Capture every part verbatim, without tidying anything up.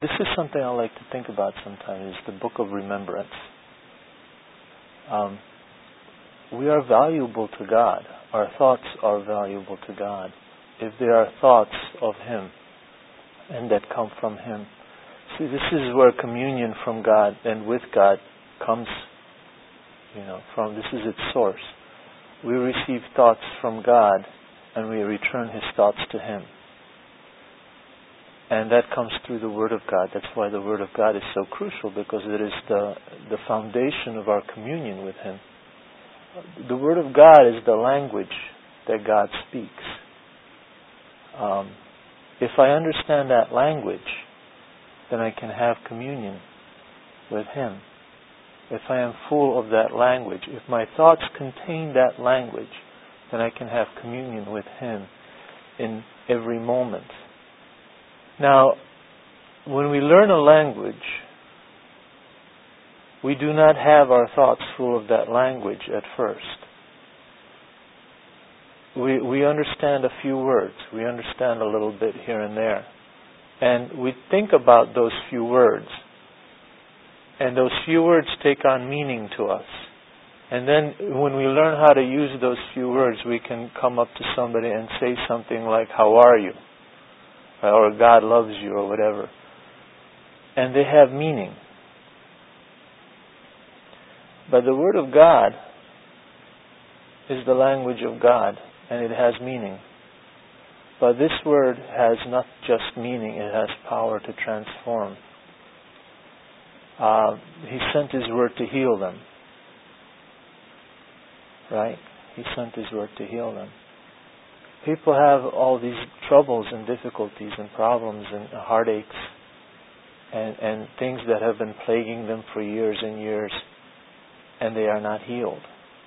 This is something I like to think about sometimes, is the book of remembrance. Um, we are valuable to God. Our thoughts are valuable to God. If they are thoughts of Him and that come from Him. See, this is where communion from God and with God comes, you know, from. This is its source. We receive thoughts from God and we return His thoughts to Him. And that comes through the Word of God. That's why the Word of God is so crucial, because it is the, the foundation of our communion with Him. The Word of God is the language that God speaks. Um, if I understand that language, then I can have communion with Him. If I am full of that language, if my thoughts contain that language, then I can have communion with Him in every moment. Now, when we learn a language, we do not have our thoughts full of that language at first. We we understand a few words. We understand a little bit here and there. And we think about those few words. And those few words take on meaning to us. And then when we learn how to use those few words, we can come up to somebody and say something like, "How are you?" Or "God loves you," or whatever. And they have meaning. But the Word of God is the language of God, and it has meaning. But this Word has not just meaning, it has power to transform. Uh, he sent His Word to heal them. Right? He sent His Word to heal them. People have all these troubles and difficulties and problems and heartaches and, and things that have been plaguing them for years and years, and they are not healed.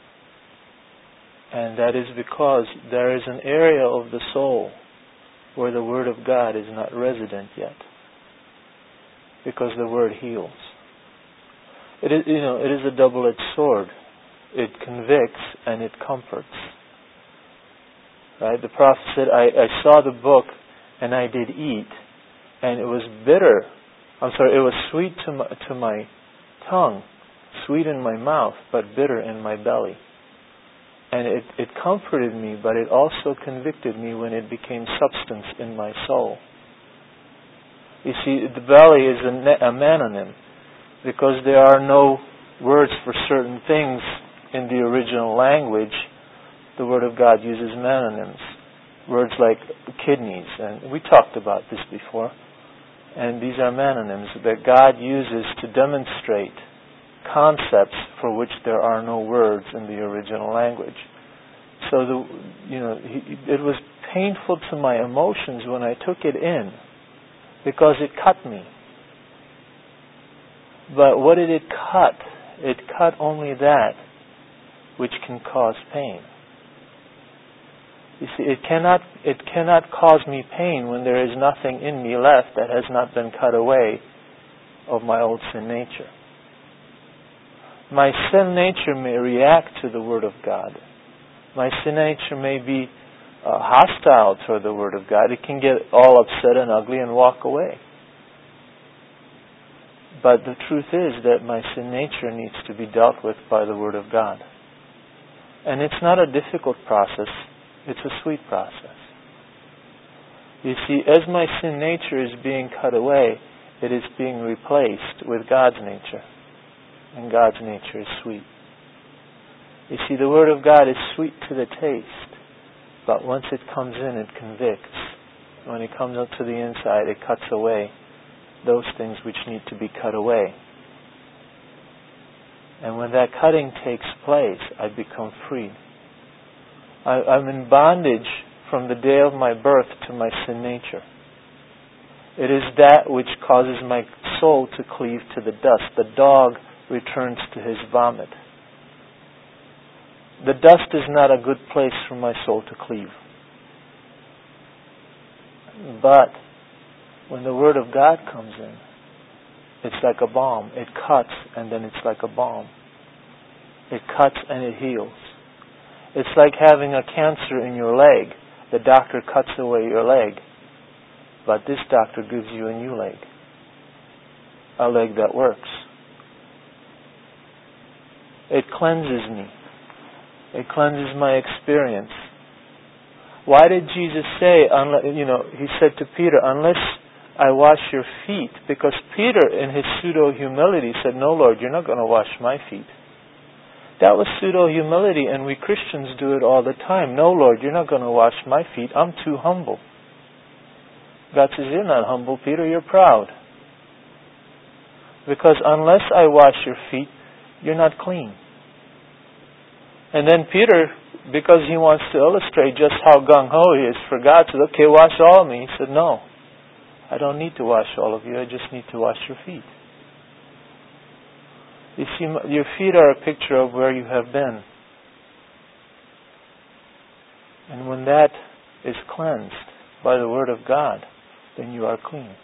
And that is because there is an area of the soul where the Word of God is not resident yet, because the Word heals. It is, you know, it is a double-edged sword. It convicts and it comforts. Right? The prophet said, I, I saw the book and I did eat, and it was bitter. I'm sorry, it was sweet to my, to my tongue, sweet in my mouth, but bitter in my belly. And it, it comforted me, but it also convicted me when it became substance in my soul. You see, the belly is a, ne- a manonym, because there are no words for certain things in the original language. The Word of God uses manonyms, words like kidneys, and we talked about this before. And these are manonyms that God uses to demonstrate concepts for which there are no words in the original language. So, the, you know, he, it was painful to my emotions when I took it in, because it cut me. But what did it cut? It cut only that which can cause pain. You see, it cannot it cannot cause me pain when there is nothing in me left that has not been cut away of my old sin nature. My sin nature may react to the Word of God. My sin nature may be uh, hostile toward the Word of God. It can get all upset and ugly and walk away. But the truth is that my sin nature needs to be dealt with by the Word of God. And it's not a difficult process. It's a sweet process. You see, as my sin nature is being cut away, it is being replaced with God's nature. And God's nature is sweet. You see, the Word of God is sweet to the taste, but once it comes in, it convicts. When it comes up to the inside, it cuts away those things which need to be cut away. And when that cutting takes place, I become free. I, I'm in bondage from the day of my birth to my sin nature. It is that which causes my soul to cleave to the dust. The dog returns to his vomit. The dust is not a good place for my soul to cleave. But when the Word of God comes in, it's like a balm. It cuts and then it's like a balm. It cuts and it heals. It's like having a cancer in your leg. The doctor cuts away your leg, but this doctor gives you a new leg. a leg that works. It cleanses me. It cleanses my experience. Why did Jesus say, you know, He said to Peter, unless I wash your feet? Because Peter, in his pseudo-humility, said, no, Lord, you're not going to wash my feet. That was pseudo-humility, and we Christians do it all the time. No, Lord, you're not going to wash my feet. I'm too humble. God says, you're not humble, Peter, you're proud. Because unless I wash your feet, you're not clean. And then Peter, because he wants to illustrate just how gung-ho he is for God, said, okay, wash all of me. He said, no, I don't need to wash all of you. I just need to wash your feet. You see, your feet are a picture of where you have been. And when that is cleansed by the Word of God, then you are clean.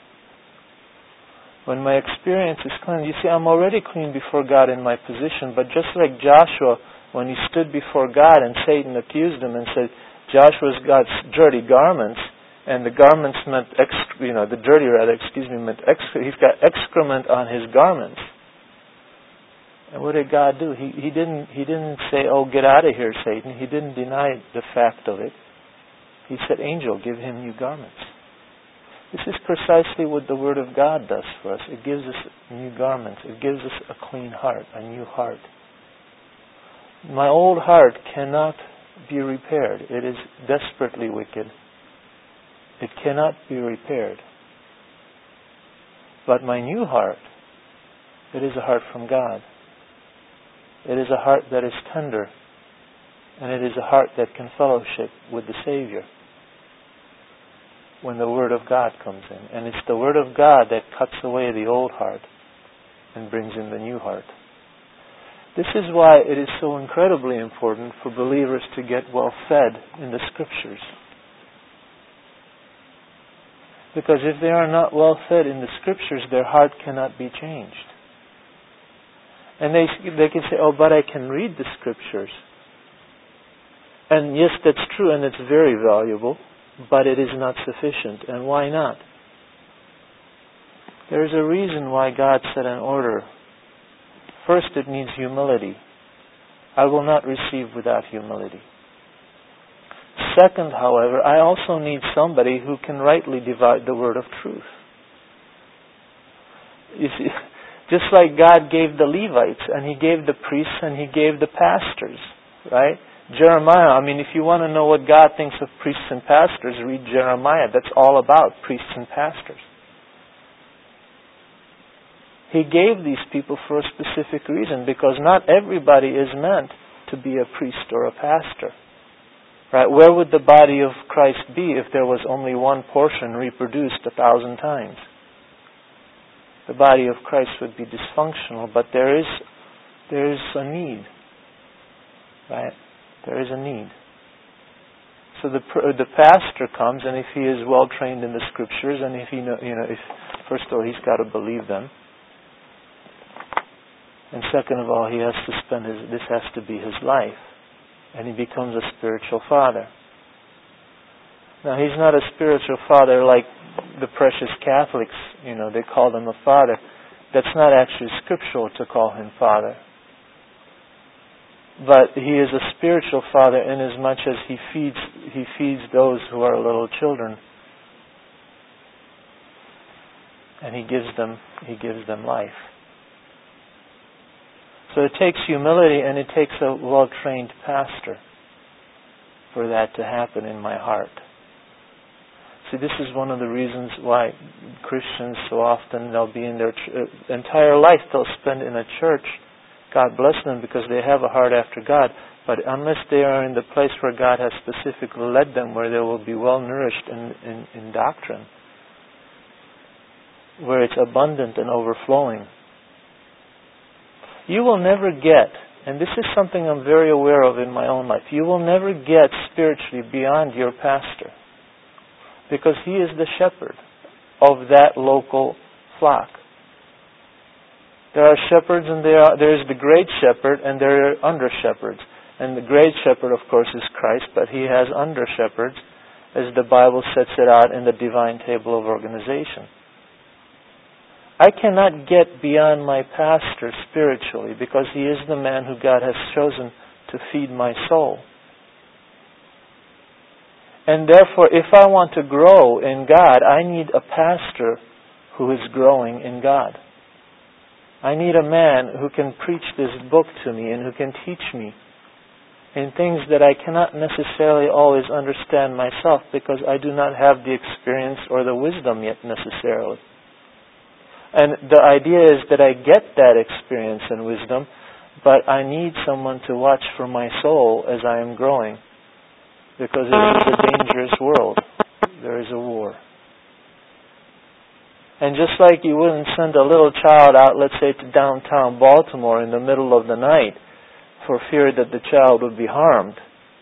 When my experience is cleansed, you see, I'm already clean before God in my position, but just like Joshua, when he stood before God and Satan accused him and said, Joshua's got dirty garments, and the garments meant, exc- you know, the dirty rather, excuse me, meant exc- he's got excrement on his garments. And what did God do? He, he didn't he didn't say, oh, get out of here, Satan. He didn't deny the fact of it. He said, angel, give him new garments. This is precisely what the Word of God does for us. It gives us new garments. It gives us a clean heart, a new heart. My old heart cannot be repaired. It is desperately wicked. It cannot be repaired. But my new heart, it is a heart from God. It is a heart that is tender, and it is a heart that can fellowship with the Savior when the Word of God comes in. And it's the Word of God that cuts away the old heart and brings in the new heart. This is why it is so incredibly important for believers to get well fed in the Scriptures. Because if they are not well fed in the Scriptures, their heart cannot be changed. And they they can say, oh, but I can read the Scriptures. And yes, that's true, and it's very valuable, but it is not sufficient. And why not? There is a reason why God set an order. First, it needs humility. I will not receive without humility. Second, however, I also need somebody who can rightly divide the word of truth. You see, just like God gave the Levites, and He gave the priests, and He gave the pastors, right? Jeremiah, I mean, if you want to know what God thinks of priests and pastors, read Jeremiah. That's all about priests and pastors. He gave these people for a specific reason, because not everybody is meant to be a priest or a pastor. Right? Where would the body of Christ be if there was only one portion reproduced a thousand times? The body of Christ would be dysfunctional, but there is there is a need. Right? There is a need. So the the pastor comes, and if he is well trained in the Scriptures, and if he know, you know, if first of all he's got to believe them, and second of all he has to spend his this has to be his life, and he becomes a spiritual father. Now he's not a spiritual father like the precious Catholics, you know, they call him a father. That's not actually scriptural to call him father. But he is a spiritual father inasmuch as he feeds he feeds those who are little children. And he gives them he gives them life. So it takes humility, and it takes a well-trained pastor for that to happen in my heart. See, this is one of the reasons why Christians so often, they'll be in their ch- entire life, they'll spend in a church. God bless them, because they have a heart after God. But unless they are in the place where God has specifically led them, where they will be well nourished in, in, in doctrine, where it's abundant and overflowing, you will never get, and this is something I'm very aware of in my own life, you will never get spiritually beyond your pastor, because he is the shepherd of that local flock. There are shepherds, and there are, there is the great shepherd, and there are under shepherds. And the great shepherd, of course, is Christ, but he has under shepherds, as the Bible sets it out in the divine table of organization. I cannot get beyond my pastor spiritually because he is the man who God has chosen to feed my soul. And therefore, if I want to grow in God, I need a pastor who is growing in God. I need a man who can preach this book to me and who can teach me in things that I cannot necessarily always understand myself because I do not have the experience or the wisdom yet necessarily. And the idea is that I get that experience and wisdom, but I need someone to watch for my soul as I am growing, because it is a dangerous world. There is a war. And just like you wouldn't send a little child out, let's say, to downtown Baltimore in the middle of the night for fear that the child would be harmed.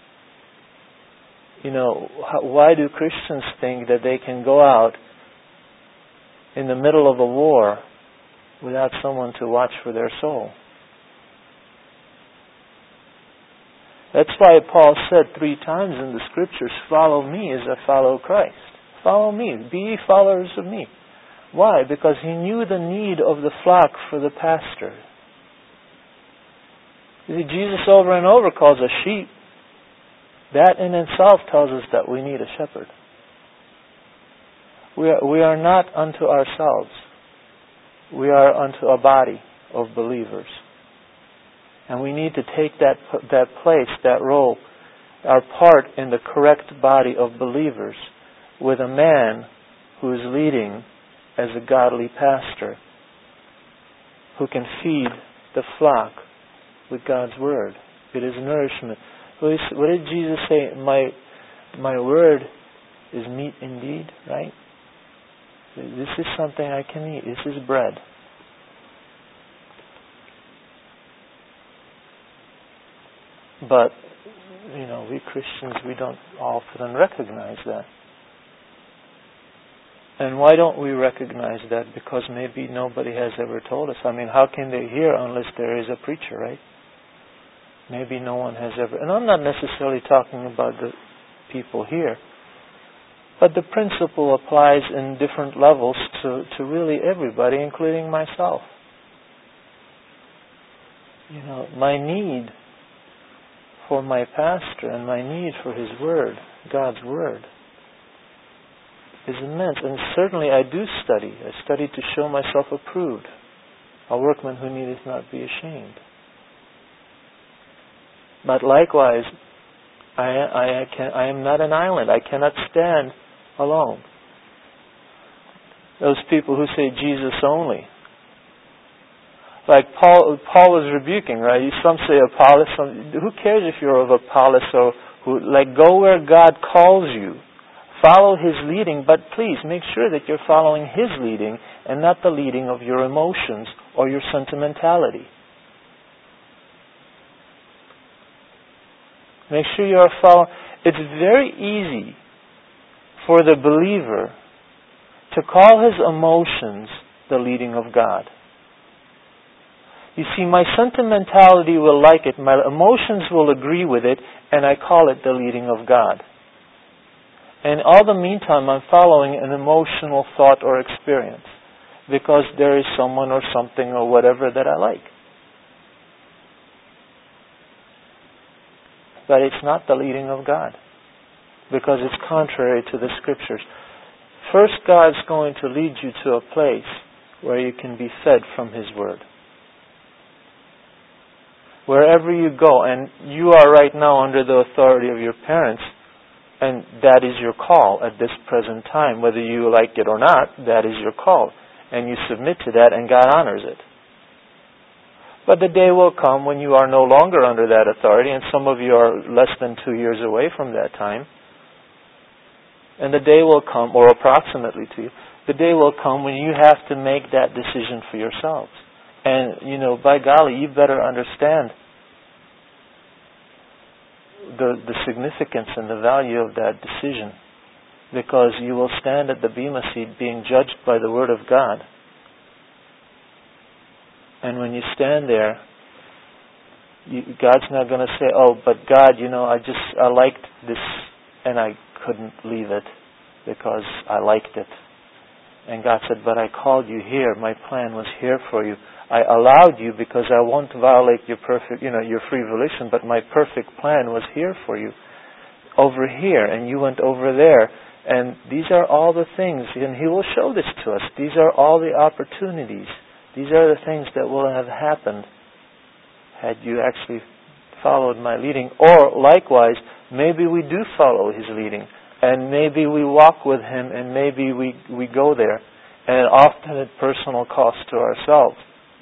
You know, why do Christians think that they can go out in the middle of a war without someone to watch for their soul? That's why Paul said three times in the Scriptures, follow me as I follow Christ. Follow me. Be ye followers of me. Why? Because he knew the need of the flock for the pastor. You see, Jesus over and over calls us sheep. That in itself tells us that we need a shepherd. We are, we are not unto ourselves. We are unto a body of believers. And we need to take that that place, that role, our part in the correct body of believers with a man who is leading as a godly pastor who can feed the flock with God's Word. It is nourishment. What did Jesus say? My, my Word is meat indeed, right? This is something I can eat. This is bread. But, you know, we Christians, we don't often recognize that. And why don't we recognize that? Because maybe nobody has ever told us. I mean, how can they hear unless there is a preacher, right? Maybe no one has ever... And I'm not necessarily talking about the people here. But the principle applies in different levels to, to really everybody, including myself. You know, my need for my pastor and my need for his Word, God's Word, is immense. And certainly I do study. I study to show myself approved, a workman who needeth not be ashamed. But likewise, I, I, I, can, I am not an island. I cannot stand alone. Those people who say Jesus only. Like Paul, Paul was rebuking, right? Some say Apollos. Some, who cares if you're of Apollos or who? Like, go where God calls you. Follow His leading, but please make sure that you're following His leading and not the leading of your emotions or your sentimentality. Make sure you are following. It's very easy for the believer to call his emotions the leading of God. You see, my sentimentality will like it, my emotions will agree with it, and I call it the leading of God. And all the meantime, I'm following an emotional thought or experience because there is someone or something or whatever that I like. But it's not the leading of God because it's contrary to the Scriptures. First, God's going to lead you to a place where you can be fed from His Word. Wherever you go, and you are right now under the authority of your parents, and that is your call at this present time. Whether you like it or not, that is your call. And you submit to that, and God honors it. But the day will come when you are no longer under that authority, and some of you are less than two years away from that time. And the day will come, or approximately to you, the day will come when you have to make that decision for yourselves. And, you know, by golly, you better understand the, the significance and the value of that decision, because you will stand at the bema seat being judged by the Word of God. And when you stand there, you, God's not going to say, oh, but God, you know, I just, I liked this and I couldn't leave it because I liked it. And God said, but I called you here. My plan was here for you. I allowed you because I won't violate your perfect, you know, your free volition, but my perfect plan was here for you. Over here, and you went over there. And these are all the things, and He will show this to us. These are all the opportunities. These are the things that will have happened had you actually followed my leading. Or likewise, maybe we do follow His leading. And maybe we walk with Him, and maybe we, we go there. And often at personal cost to ourselves.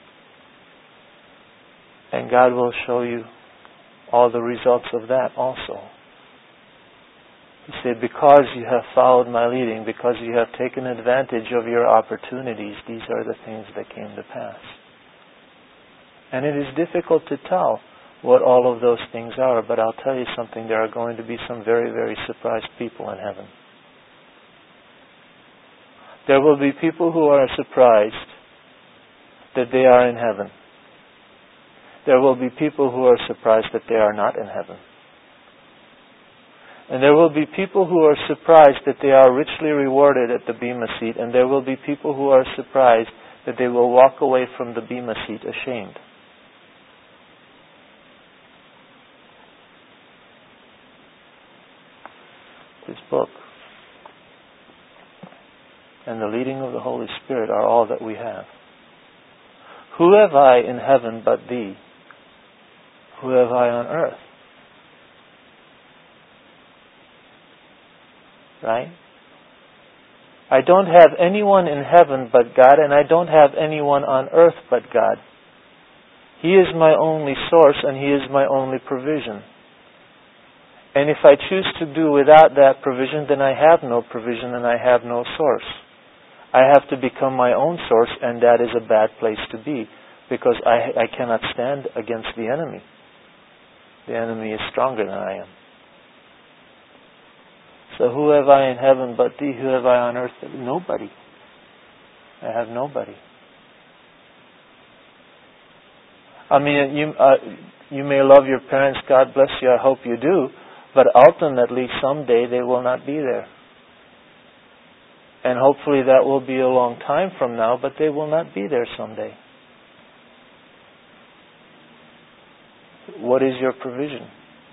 And God will show you all the results of that also. He said, because you have followed my leading, because you have taken advantage of your opportunities, these are the things that came to pass. And it is difficult to tell what all of those things are, but I'll tell you something, there are going to be some very, very surprised people in heaven. There will be people who are surprised that they are in heaven. There will be people who are surprised that they are not in heaven. And there will be people who are surprised that they are richly rewarded at the Bema seat, and there will be people who are surprised that they will walk away from the Bema seat ashamed. This book and the leading of the Holy Spirit are all that we have. Who have I in heaven but Thee? Who have I on earth? Right? I don't have anyone in heaven but God, and I don't have anyone on earth but God. He is my only source, and He is my only provision. And if I choose to do without that provision, then I have no provision and I have no source. I have to become my own source, and that is a bad place to be, because I, I cannot stand against the enemy. The enemy is stronger than I am. So who have I in heaven but Thee? Who have I on earth? Nobody. I have nobody. I mean, you uh, you may love your parents, God bless you, I hope you do, but ultimately someday they will not be there. And hopefully that will be a long time from now, but they will not be there someday. What is your provision?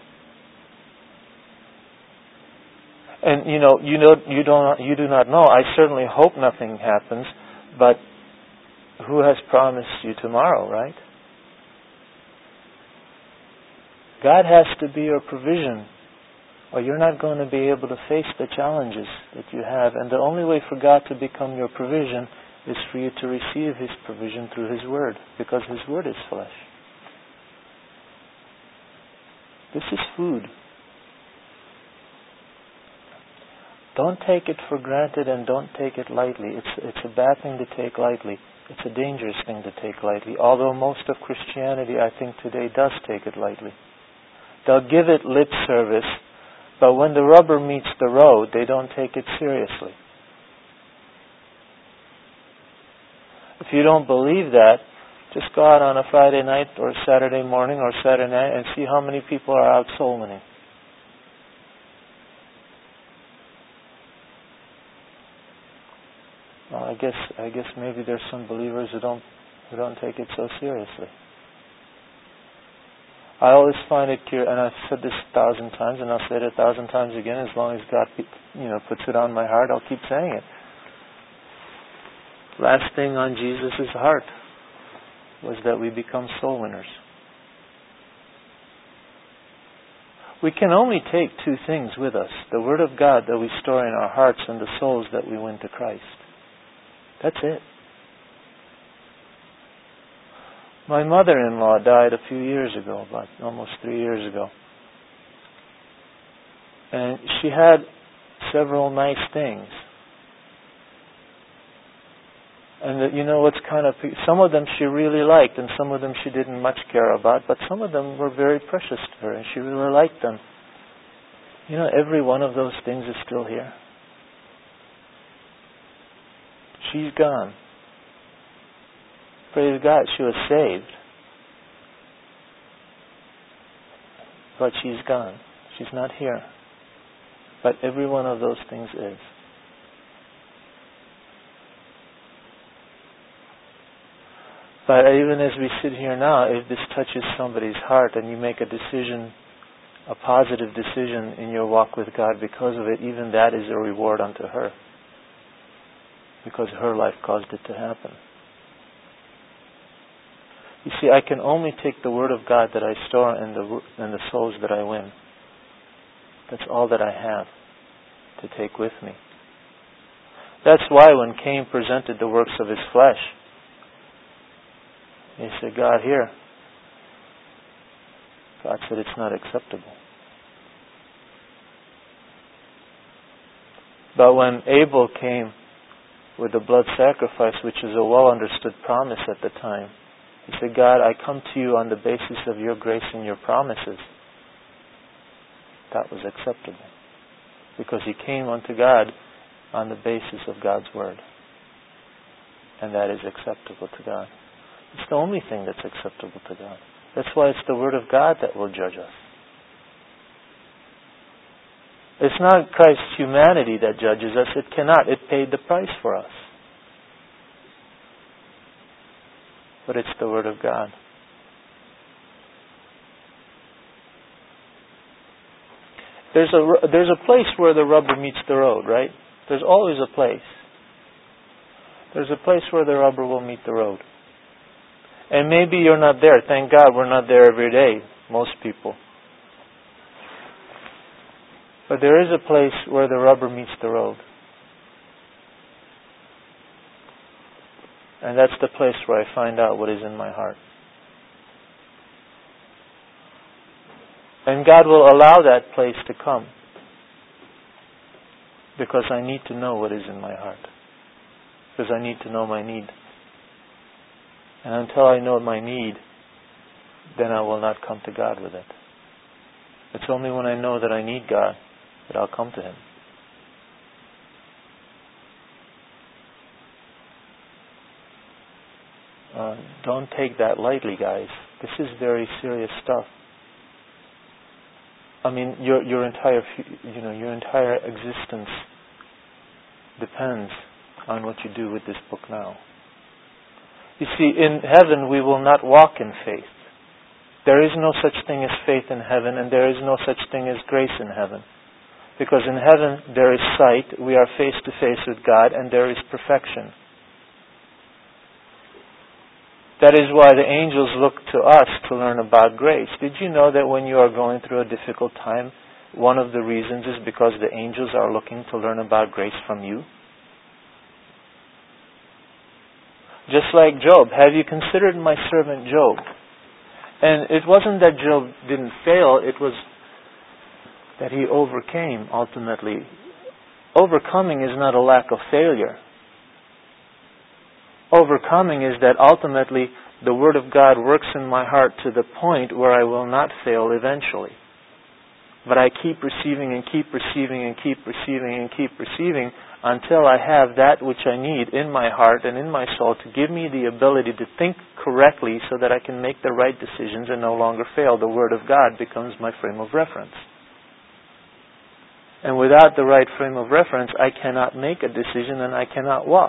And you know, you know, you don't, you do not know. I certainly hope nothing happens, but who has promised you tomorrow, right? God has to be your provision, or you're not going to be able to face the challenges that you have. And the only way for God to become your provision is for you to receive His provision through His Word, because His Word is flesh. This is food. Don't take it for granted and don't take it lightly. It's it's a bad thing to take lightly. It's a dangerous thing to take lightly. Although most of Christianity, I think today, does take it lightly. They'll give it lip service, but when the rubber meets the road, they don't take it seriously. If you don't believe that, just go out on a Friday night or Saturday morning or Saturday night and see how many people are out soul winning. Well, I guess I guess maybe there's some believers who don't who don't take it so seriously. I always find it curious, and I've said this a thousand times, and I'll say it a thousand times again. As long as God, you know, puts it on my heart, I'll keep saying it. Last thing on Jesus' heart was that we become soul winners. We can only take two things with us: the Word of God that we store in our hearts, and the souls that we win to Christ. That's it. My mother-in-law died a few years ago, about almost three years ago. And she had several nice things. And the, you know what's kind of, some of them she really liked and some of them she didn't much care about, but some of them were very precious to her and she really liked them. You know, every one of those things is still here. She's gone. Praise God, she was saved. But she's gone. She's not here. But every one of those things is. But even as we sit here now, if this touches somebody's heart and you make a decision, a positive decision in your walk with God because of it, even that is a reward unto her. Because her life caused it to happen. You see, I can only take the Word of God that I store and the, and the souls that I win. That's all that I have to take with me. That's why when Cain presented the works of his flesh, he said, God, here. God said, it's not acceptable. But when Abel came with the blood sacrifice, which is a well-understood promise at the time, he said, God, I come to you on the basis of your grace and your promises. That was acceptable. Because he came unto God on the basis of God's Word. And that is acceptable to God. It's the only thing that's acceptable to God. That's why it's the Word of God that will judge us. It's not Christ's humanity that judges us. It cannot. It paid the price for us. But it's the Word of God. There's a, there's a place where the rubber meets the road, right? There's always a place. There's a place where the rubber will meet the road. And maybe you're not there. Thank God we're not there every day, most people. But there is a place where the rubber meets the road. And that's the place where I find out what is in my heart. And God will allow that place to come. Because I need to know what is in my heart. Because I need to know my need. And until I know my need, then I will not come to God with it. It's only when I know that I need God that I'll come to Him. Uh, don't take that lightly, guys. This is very serious stuff. I mean, your your entire you know your entire existence depends on what you do with this book now. You see, in heaven we will not walk in faith. There is no such thing as faith in heaven, and there is no such thing as grace in heaven. Because in heaven there is sight, we are face to face with God, and there is perfection. That is why the angels look to us to learn about grace. Did you know that when you are going through a difficult time, one of the reasons is because the angels are looking to learn about grace from you? Just like Job. Have you considered my servant Job? And it wasn't that Job didn't fail, it was that he overcame ultimately. Overcoming is not a lack of failure. Overcoming is that ultimately the Word of God works in my heart to the point where I will not fail eventually. But I keep receiving and keep receiving and keep receiving and keep receiving until I have that which I need in my heart and in my soul to give me the ability to think correctly so that I can make the right decisions and no longer fail. The Word of God becomes my frame of reference. And without the right frame of reference, I cannot make a decision and I cannot walk.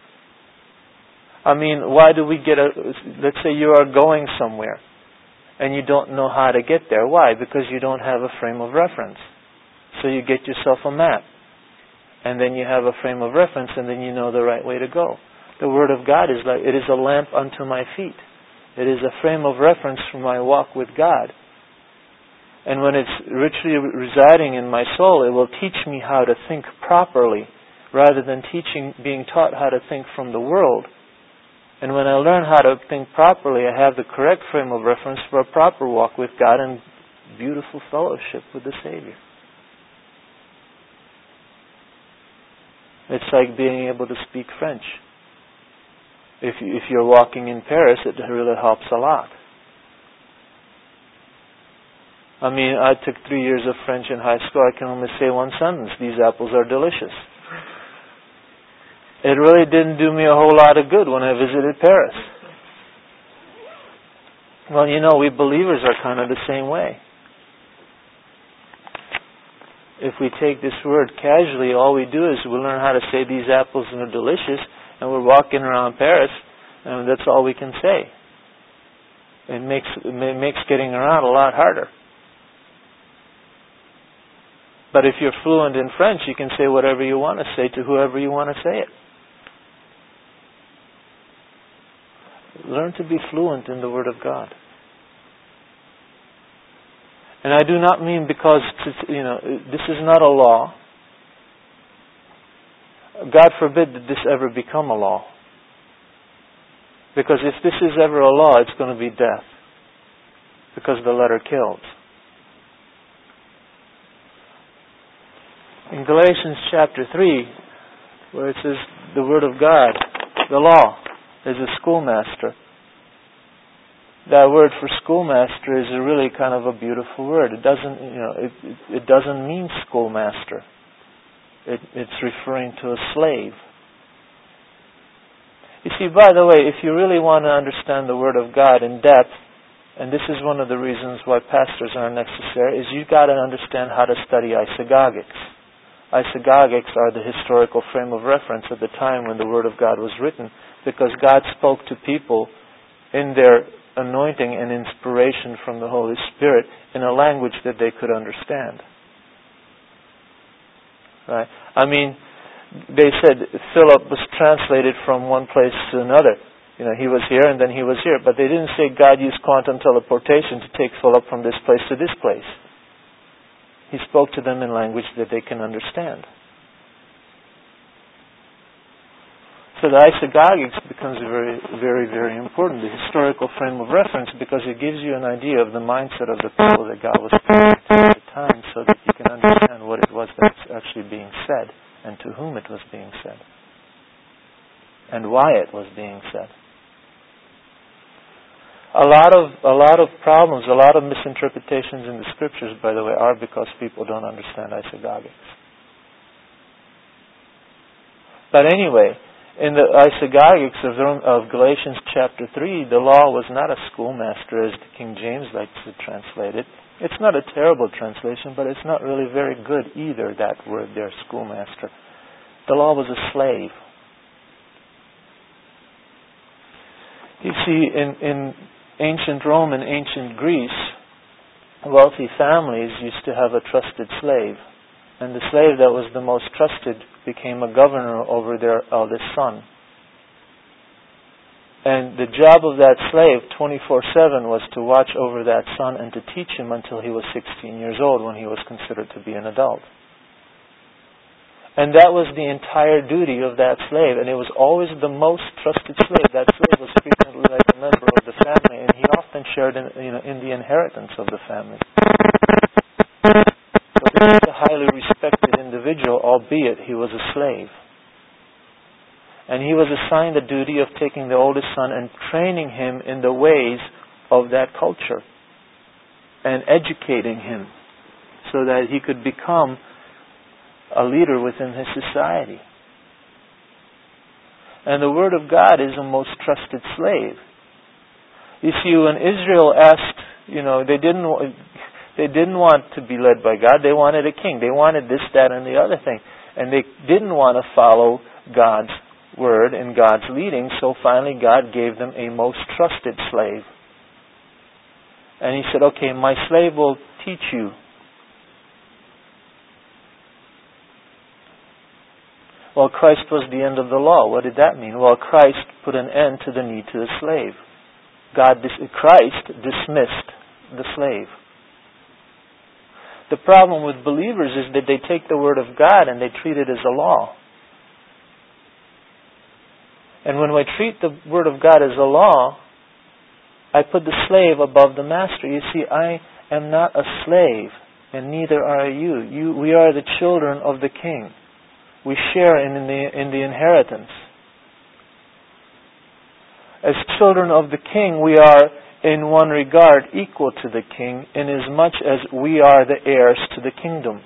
I mean, why do we get a... Let's say you are going somewhere and you don't know how to get there. Why? Because you don't have a frame of reference. So you get yourself a map. And then you have a frame of reference and then you know the right way to go. The Word of God is like, it is a lamp unto my feet. It is a frame of reference for my walk with God. And when it's richly residing in my soul, it will teach me how to think properly rather than teaching, being taught how to think from the world. And when I learn how to think properly, I have the correct frame of reference for a proper walk with God and beautiful fellowship with the Savior. It's like being able to speak French. If, you, if you're walking in Paris, it really helps a lot. I mean, I took three years of French in high school. I can only say one sentence. These apples are delicious. It really didn't do me a whole lot of good when I visited Paris. Well, you know, we believers are kind of the same way. If we take this word casually, all we do is we learn how to say these apples are delicious, and we're walking around Paris And that's all we can say. It makes it makes getting around a lot harder. But if you're fluent in French, you can say whatever you want to say to whoever you want to say it. Learn to be fluent in the Word of God. And I do not mean because, you know, this is not a law. God forbid that this ever become a law. Because if this is ever a law, it's going to be death. Because the letter kills. In Galatians chapter three, where it says the Word of God, the law, is a schoolmaster. That word for schoolmaster is a really kind of a beautiful word. It doesn't, you know, it, it, it doesn't mean schoolmaster. It, it's referring to a slave. You see, by the way, if you really want to understand the Word of God in depth, and this is one of the reasons why pastors are necessary, is you've got to understand how to study isagogics. Isagogics are the historical frame of reference at the time when the Word of God was written, because God spoke to people in their anointing and inspiration from the Holy Spirit in a language that they could understand. Right? I mean, they said Philip was translated from one place to another. You know, he was here and then he was here. But they didn't say God used quantum teleportation to take Philip from this place to this place. He spoke to them in language that they can understand. So the isagogics becomes very, very, very important, the historical frame of reference, because it gives you an idea of the mindset of the people that God was speaking to at the time, so that you can understand what it was that was actually being said, and to whom it was being said, and why it was being said. A lot of a lot of problems, a lot of misinterpretations in the Scriptures, by the way, are because people don't understand isagogics. But anyway, in the isagogics of, of Galatians chapter three, the law was not a schoolmaster, as the King James likes to translate it. It's not a terrible translation, but it's not really very good either, that word there, schoolmaster. The law was a slave. You see, in, in ancient Rome and ancient Greece, wealthy families used to have a trusted slave. And the slave that was the most trusted became a governor over their eldest son. And the job of that slave twenty-four seven was to watch over that son and to teach him until he was sixteen years old, when he was considered to be an adult. And that was the entire duty of that slave, and it was always the most trusted slave. That slave was frequently like a member of the family, and he often shared in, you know, in the inheritance of the family. So this is a highly respected individual, albeit he was a slave. And he was assigned the duty of taking the oldest son and training him in the ways of that culture and educating him so that he could become a leader within his society. And the Word of God is a most trusted slave. You see, when Israel asked, you know, they didn't they didn't want to be led by God. They wanted a king. They wanted this, that, and the other thing. And they didn't want to follow God's Word and God's leading, so finally God gave them a most trusted slave. And He said, okay, my slave will teach you. Well, Christ was the end of the law. What did that mean? Well, Christ put an end to the need to the slave. God, Christ dismissed the slave. The problem with believers is that they take the Word of God and they treat it as a law. And when we treat the Word of God as a law, I put the slave above the master. You see, I am not a slave, and neither are you. You we are the children of the King. We share in the, in the inheritance. As children of the King, we are, in one regard, equal to the King, inasmuch as we are the heirs to the kingdom.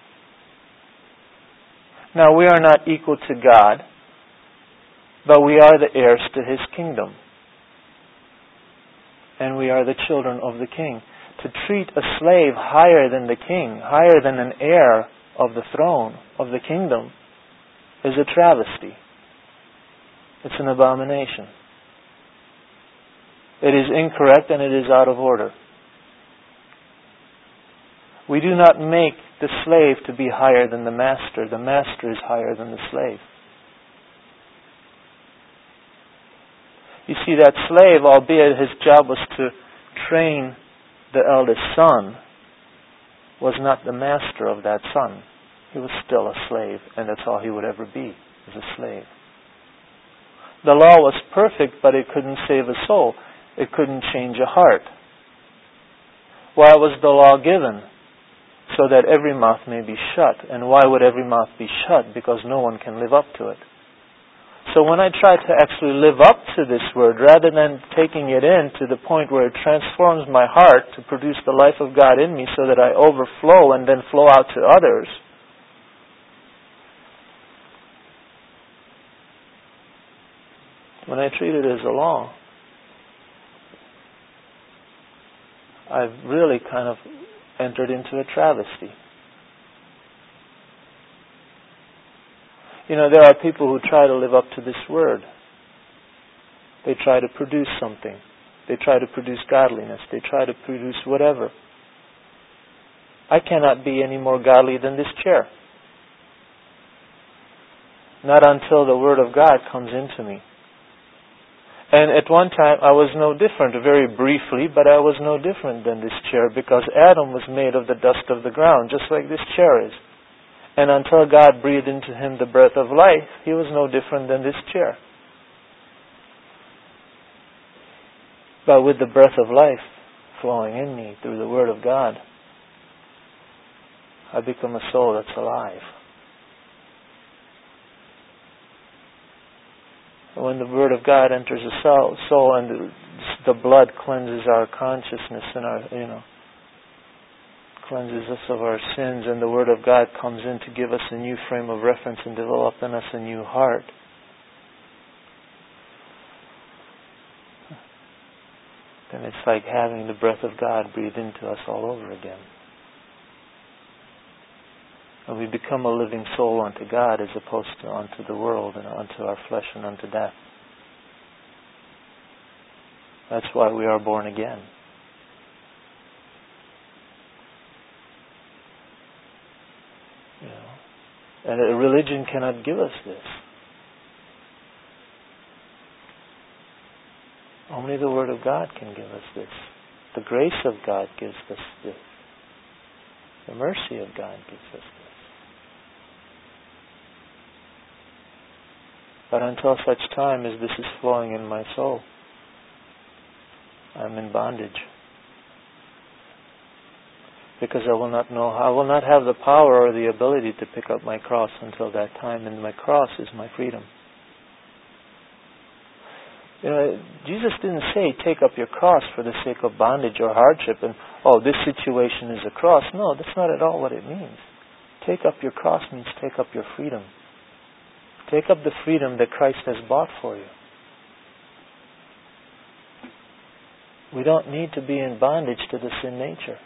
Now, we are not equal to God, but we are the heirs to His kingdom. And we are the children of the King. To treat a slave higher than the king, higher than an heir of the throne, of the kingdom, is a travesty. It's an abomination. It is incorrect and it is out of order. We do not make the slave to be higher than the master. The master is higher than the slave. You see, that slave, albeit his job was to train the eldest son, was not the master of that son. He was still a slave, and that's all he would ever be, as a slave. The law was perfect, but it couldn't save a soul. It couldn't change a heart. Why was the law given? So that every mouth may be shut. And why would every mouth be shut? Because no one can live up to it. So when I try to actually live up to this word, rather than taking it in to the point where it transforms my heart to produce the life of God in me so that I overflow and then flow out to others, when I treat it as a law, I've really kind of entered into a travesty. You know, there are people who try to live up to this word. They try to produce something. They try to produce godliness. They try to produce whatever. I cannot be any more godly than this chair. Not until the Word of God comes into me. And at one time I was no different, very briefly, but I was no different than this chair because Adam was made of the dust of the ground, just like this chair is. And until God breathed into him the breath of life, he was no different than this chair. But with the breath of life flowing in me through the Word of God, I become a soul that's alive. When the Word of God enters a soul, soul and the, the blood cleanses our consciousness and our, you know, cleanses us of our sins, and the Word of God comes in to give us a new frame of reference and develop in us a new heart. Then it's like having the breath of God breathe into us all over again. And we become a living soul unto God as opposed to unto the world and unto our flesh and unto death. That's why we are born again. You know, and a religion cannot give us this. Only the Word of God can give us this. The grace of God gives us this. The mercy of God gives us this. But until such time as this is flowing in my soul, I'm in bondage. Because I will not know, I will not have the power or the ability to pick up my cross until that time, and my cross is my freedom. You know, Jesus didn't say take up your cross for the sake of bondage or hardship and, oh, this situation is a cross. No, that's not at all what it means. Take up your cross means take up your freedom. Take up the freedom that Christ has bought for you. We don't need to be in bondage to the sin nature.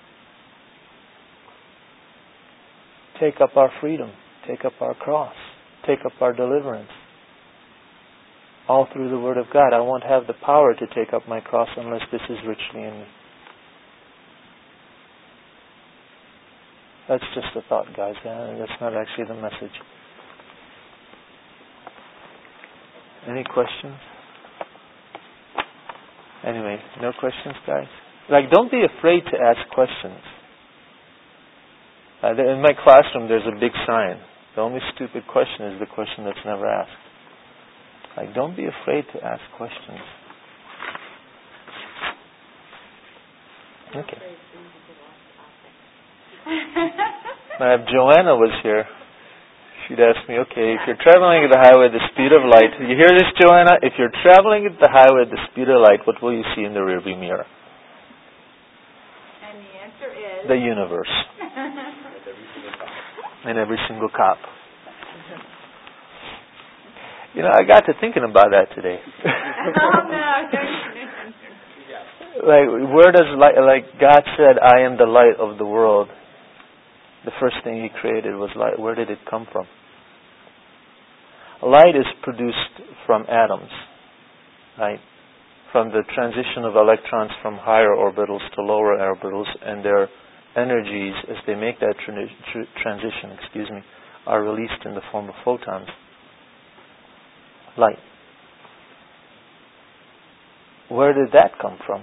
Take up our freedom. Take up our cross. Take up our deliverance. All through the Word of God. I won't have the power to take up my cross unless this is richly in me. That's just a thought, guys. That's not actually the message. Any questions? Anyway, no questions, guys? Like, don't be afraid to ask questions. Uh, in my classroom, there's a big sign. The only stupid question is the question that's never asked. Like, don't be afraid to ask questions. Okay. Now, if Joanna was here, she'd ask me, okay, if you're traveling at the highway at the speed of light, you hear this, Joanna? If you're traveling at the highway at the speed of light, what will you see in the rearview mirror? And the answer is... the universe. And every single cop. You know, I got to thinking about that today. Oh, no. Like, where does light, like God said, I am the light of the world. The first thing He created was light. Where did it come from? Light is produced from atoms, right? from the transition of electrons from higher orbitals to lower orbitals, and their energies, as they make that tra- tra- transition, excuse me, are released in the form of photons. Light. Where did that come from?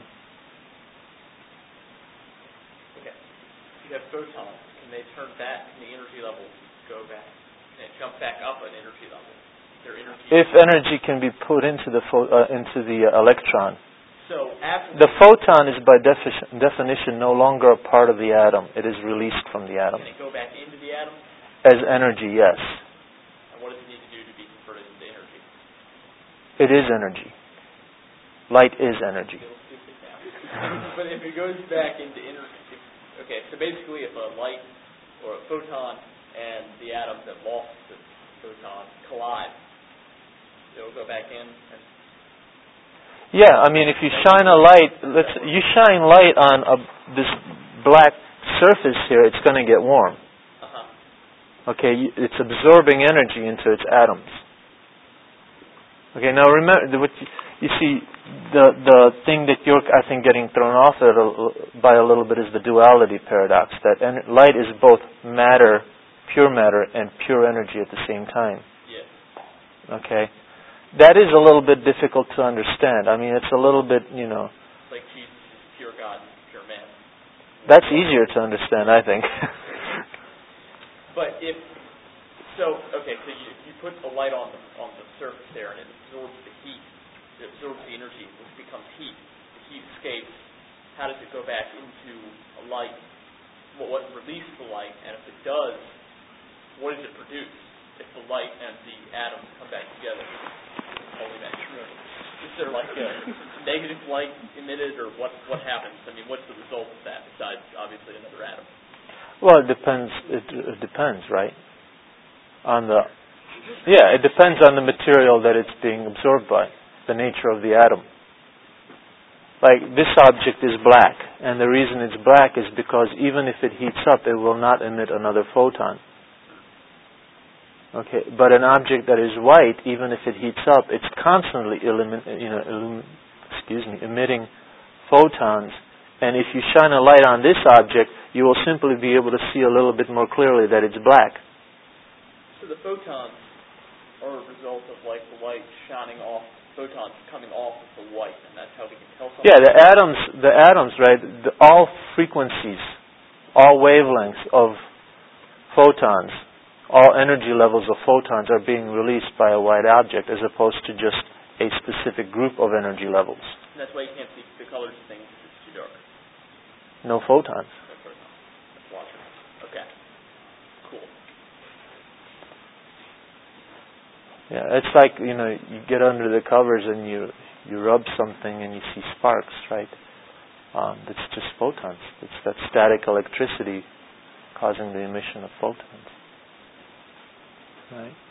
Okay. You have photons. Can they turn back? Can the energy levels go back? Can it jump back up an energy level? Their energy. If energy can be put into the pho- uh, into the uh, electron, so after the photon is by defi- definition no longer a part of the atom. It is released from the atom. Can it go back into the atom? As energy, yes. And what does it need to do to be converted into energy? It is energy. Light is energy. But if it goes back into energy, okay, so basically if a light or a photon and the atom that lost the photon collide, it'll go back in. And yeah, I mean, if you shine a light, let's you shine light on a, this black surface here, it's going to get warm. Uh-huh. Okay, it's absorbing energy into its atoms. Okay, now remember, what you, you see, the the thing that you're, I think, getting thrown off at a, by a little bit is the duality paradox, that en- light is both matter, pure matter, and pure energy at the same time. Yeah. Okay? That is a little bit difficult to understand. I mean, it's a little bit, you know... Like Jesus is pure God and pure man. That's easier to understand, I think. But if... So, okay, so you, you put a light on the, on the surface there and it absorbs the heat. It absorbs the energy, which becomes heat. The heat escapes. How does it go back into a light? Well, what releases the light? And if it does, what does it produce? If the light and the atoms come back together, only that true. Is there like a negative light emitted, or what? What happens? I mean, what's the result of that besides obviously another atom? Well, it depends. It, it depends, right? On the yeah, it depends on the material that it's being absorbed by, the nature of the atom. Like this object is black, and the reason it's black is because even if it heats up, it will not emit another photon. Okay, but an object that is white, even if it heats up, it's constantly elimin- you know, illum- excuse me, emitting photons. And if you shine a light on this object, you will simply be able to see a little bit more clearly that it's black. So the photons are a result of like the light shining off, photons coming off of the white, and that's how we can tell something. Yeah, the atoms, the atoms, right? The, all frequencies, all wavelengths of photons. All energy levels of photons are being released by a white object as opposed to just a specific group of energy levels. And that's why you can't see the colors of things if it's too dark. No photons. No photons. That's watching. Okay. Cool. Yeah, it's like, you know, you get under the covers and you you rub something and you see sparks, right? Um, that's just photons. It's that static electricity causing the emission of photons. Right?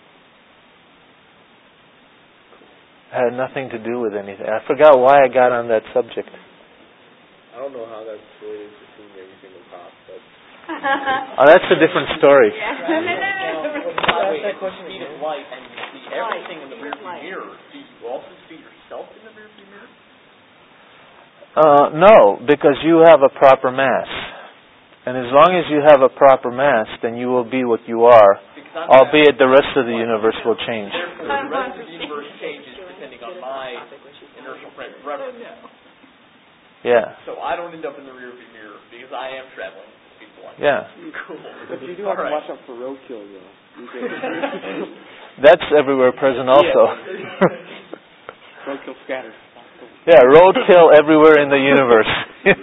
Had nothing to do with anything. I forgot why I got on that subject. I don't know how that's related to seeing every single pop, but... Oh, that's a different story. Yeah. Now, by the way, at the speed of light and you see everything in the rearview mirror, do you also see yourself in the rearview mirror? Uh, no, because you have a proper mass. And as long as you have a proper mass, then you will be what you are, albeit the rest of the universe will change. Therefore, the rest of the universe changes depending on my inertial frame of reference. Yeah. So I don't end up in the rearview mirror because I am traveling at the speed of light. Yeah. Cool. But you do have to watch out for roadkill, though. That's everywhere present also. Roadkill scatters. Yeah, roadkill everywhere in the universe.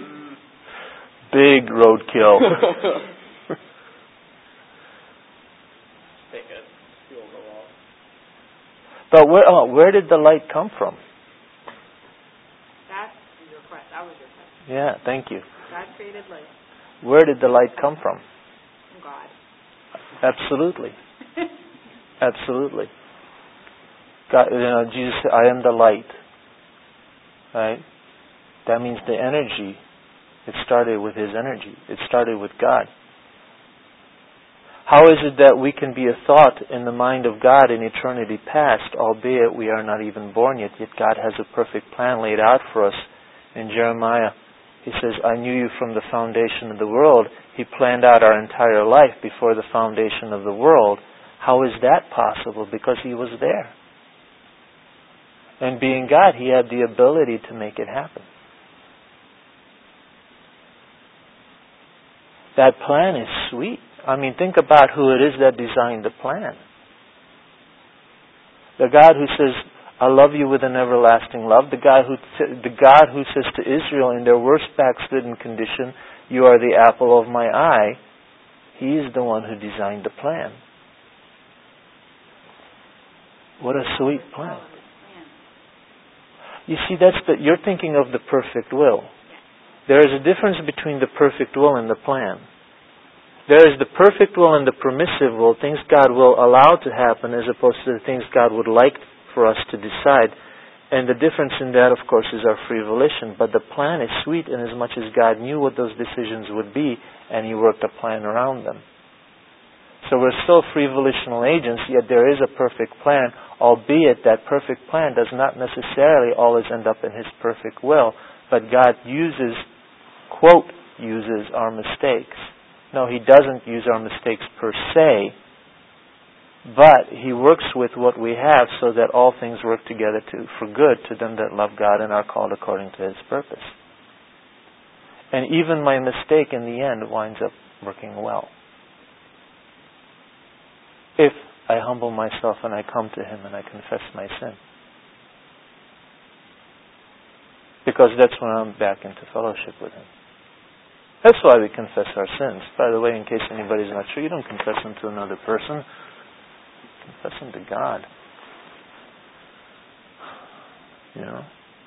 Big roadkill. Take a fuel go off. But where, oh, where did the light come from? That's your question. That was your question. Yeah, thank you. God created light. Where did the light come from? From God. Absolutely. Absolutely. God, you know, Jesus said, I am the light. Right? That means the energy, it started with His energy. It started with God. How is it that we can be a thought in the mind of God in eternity past, albeit we are not even born yet, yet God has a perfect plan laid out for us? In Jeremiah, He says, I knew you from the foundation of the world. He planned out our entire life before the foundation of the world. How is that possible? Because He was there. And being God, He had the ability to make it happen. That plan is sweet. I mean, think about who it is that designed the plan. The God who says, I love you with an everlasting love. The God who, the God who says to Israel in their worst backslidden condition, you are the apple of my eye. He is the one who designed the plan. What a sweet plan. You see, that's the, you're thinking of the perfect will. There is a difference between the perfect will and the plan. There is the perfect will and the permissive will, things God will allow to happen as opposed to the things God would like for us to decide. And the difference in that, of course, is our free volition. But the plan is sweet in as much as God knew what those decisions would be and He worked a plan around them. So we're still free volitional agents, yet there is a perfect plan, albeit that perfect plan does not necessarily always end up in His perfect will. But God uses, quote, uses our mistakes. No, He doesn't use our mistakes per se, but He works with what we have so that all things work together to, for good to them that love God and are called according to His purpose. And even my mistake in the end winds up working well. If I humble myself and I come to Him and I confess my sin. Because that's when I'm back into fellowship with Him. That's why we confess our sins. By the way, in case anybody's not sure, you don't confess them to another person. Confess them to God. You know?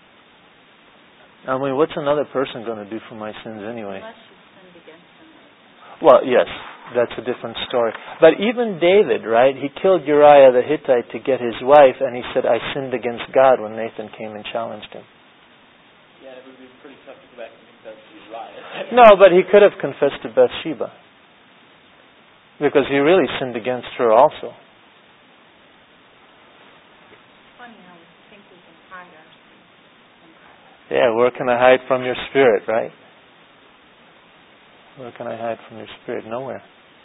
I mean, what's another person going to do for my sins anyway? Unless you sinned against them. Well, yes, that's a different story. But even David, right? He killed Uriah the Hittite to get his wife, and he said, I sinned against God when Nathan came and challenged him. Yeah, it would be pretty tough to go back and confess to Uriah. No, but he could have confessed to Bathsheba. Because he really sinned against her also. It's funny how we think we can hide our sins from God. Yeah, where can I hide from your spirit, right? Where can I hide from your spirit? Nowhere.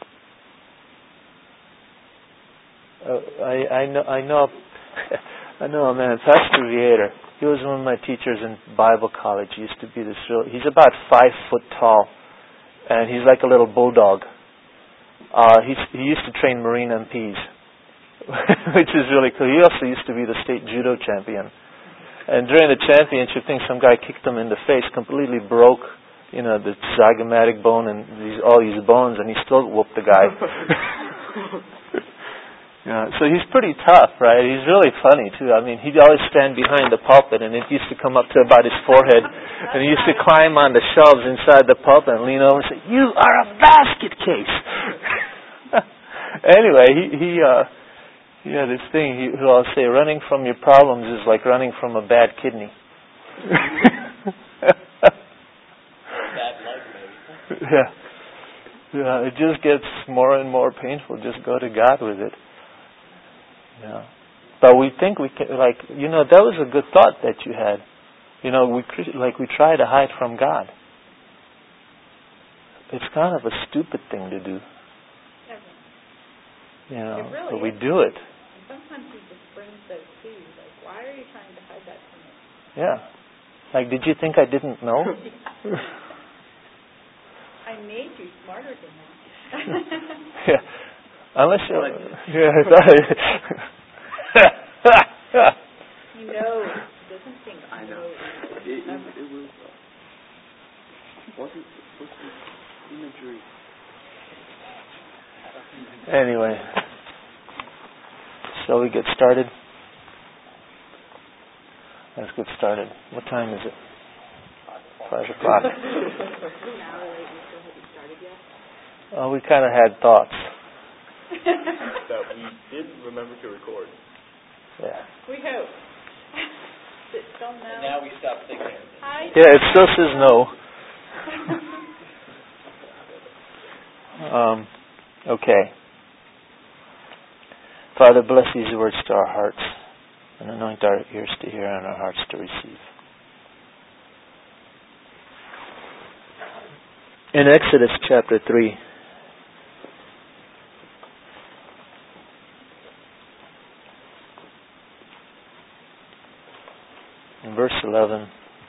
Uh, I, I know, I know, I know a man, Pastor Vieira. He was one of my teachers in Bible college. He used to be this real, he's about five foot tall. And he's like a little bulldog. Uh, he's, he used to train Marine M Ps. Which is really cool. He also used to be the state judo champion. And during the championship thing, some guy kicked him in the face, completely broke, you know, the zygomatic bone and these, all these bones, and he still whooped the guy. Yeah, so he's pretty tough, right? He's really funny, too. I mean, he'd always stand behind the pulpit, and it used to come up to about his forehead. And he used to climb on the shelves inside the pulpit and lean over and say, you are a basket case! Anyway, he he uh, he had this thing, he, he'll say, running from your problems is like running from a bad kidney. Bad life, maybe. Yeah. Yeah, it just gets more and more painful. Just go to God with it. Yeah. But we think we can, like, you know, that was a good thought that you had. You know, we like we try to hide from God. It's kind of a stupid thing to do. You know, it really but we is. do it. And sometimes He just brings those to you. Like, why are you trying to hide that from me? Yeah. Like, did you think I didn't know? I made you smarter than that. Yeah. Unless you... Like, yeah, He knows. He doesn't think I he know. knows. It, it, it was... Wasn't what's the imagery? Anyway. Shall we get started? Let's get started. What time is it? Five o'clock. An hour late, you still haven't started yet? Oh, we kind of had thoughts. That we did remember to record. Yeah. We hope. It still no. And now we stop thinking. Hi. Yeah, it still says no. Um, okay. Father, bless these words to our hearts and anoint our ears to hear and our hearts to receive. In Exodus chapter three, in verse eleven,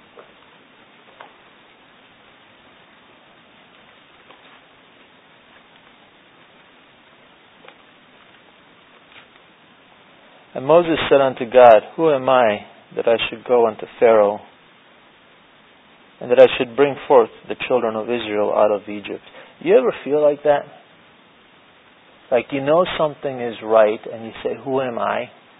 and Moses said unto God, Who am I that I should go unto Pharaoh, and that I should bring forth the children of Israel out of Egypt? You ever feel like that? Like you know something is right, and you say, Who am I?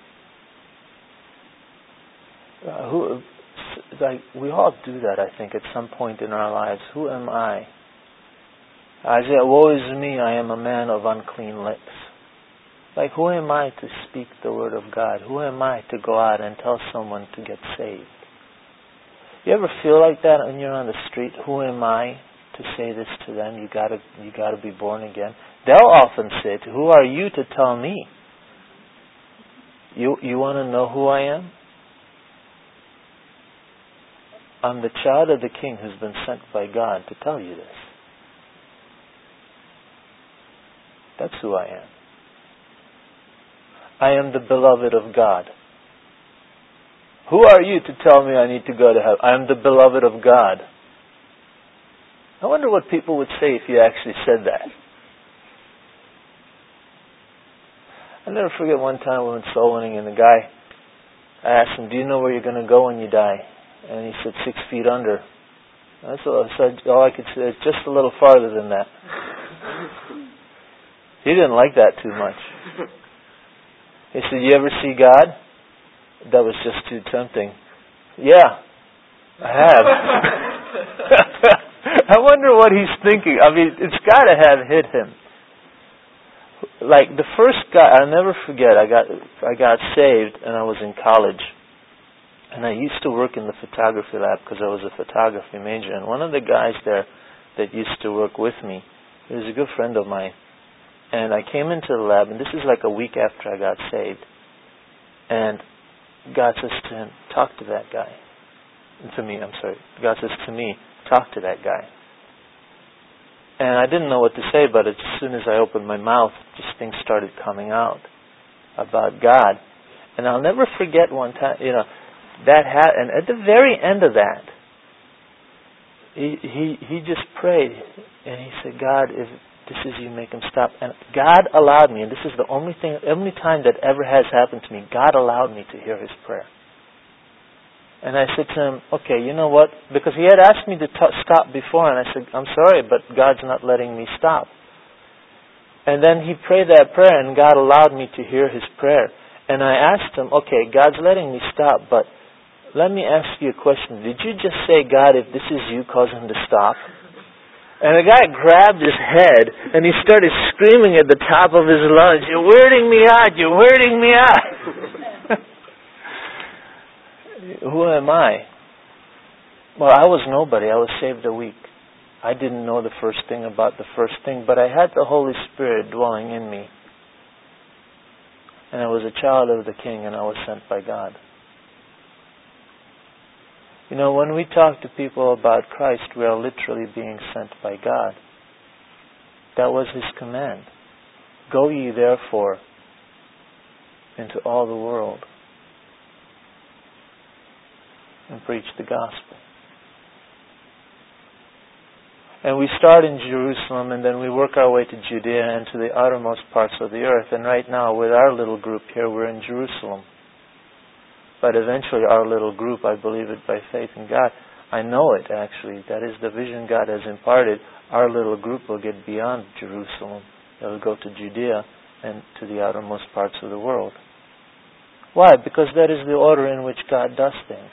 Uh, who? Like we all do that, I think, at some point in our lives. Who am I? Isaiah, woe is me, I am a man of unclean lips. Like, who am I to speak the word of God? Who am I to go out and tell someone to get saved? You ever feel like that when you're on the street? Who am I to say this to them? You gotta, you gotta be born again. They'll often say, "Who are you to tell me?" You, you want to know who I am? I'm the child of the King who's been sent by God to tell you this. That's who I am. I am the beloved of God. Who are you to tell me I need to go to heaven? I am the beloved of God. I wonder what people would say if you actually said that. I'll never forget one time we went soul winning, and the guy, I asked him, do you know where you're going to go when you die? And he said, six feet under. That's all I said. All I could say is just a little farther than that. He didn't like that too much. He said, you ever see God? That was just too tempting. Yeah, I have. I wonder what he's thinking. I mean, it's got to have hit him. Like the first guy, I'll never forget, I got I got saved and I was in college. And I used to work in the photography lab because I was a photography major. And one of the guys there that used to work with me, he was a good friend of mine. And I came into the lab, and this is like a week after I got saved. And God says to him, talk to that guy. And to me, I'm sorry. God says to me, talk to that guy. And I didn't know what to say, but as soon as I opened my mouth, just things started coming out about God. And I'll never forget one time, you know, that ha- and at the very end of that, he he he just prayed, and he said, God, if this is you, make him stop. And God allowed me, and this is the only thing, only time that ever has happened to me, God allowed me to hear his prayer. And I said to him, okay, you know what? Because he had asked me to t- stop before, and I said, I'm sorry, but God's not letting me stop. And then he prayed that prayer, and God allowed me to hear his prayer. And I asked him, okay, God's letting me stop, but let me ask you a question. Did you just say, God, if this is you, cause him to stop? And the guy grabbed his head, and he started screaming at the top of his lungs, you're weirding me out, you're weirding me out. Who am I? Well, I was nobody. I was saved a week. I didn't know the first thing about the first thing, but I had the Holy Spirit dwelling in me. And I was a child of the King, and I was sent by God. You know, when we talk to people about Christ, we are literally being sent by God. That was his command. Go ye therefore into all the world and preach the gospel. And we start in Jerusalem, and then we work our way to Judea and to the outermost parts of the earth. And right now, with our little group here, we're in Jerusalem. But eventually our little group, I believe it by faith in God, I know it actually, that is the vision God has imparted, our little group will get beyond Jerusalem. It will go to Judea and to the outermost parts of the world. Why? Because that is the order in which God does things.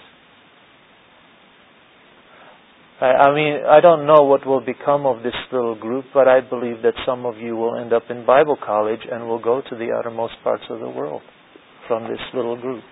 I, I mean, I don't know what will become of this little group, but I believe that some of you will end up in Bible college and will go to the outermost parts of the world from this little group.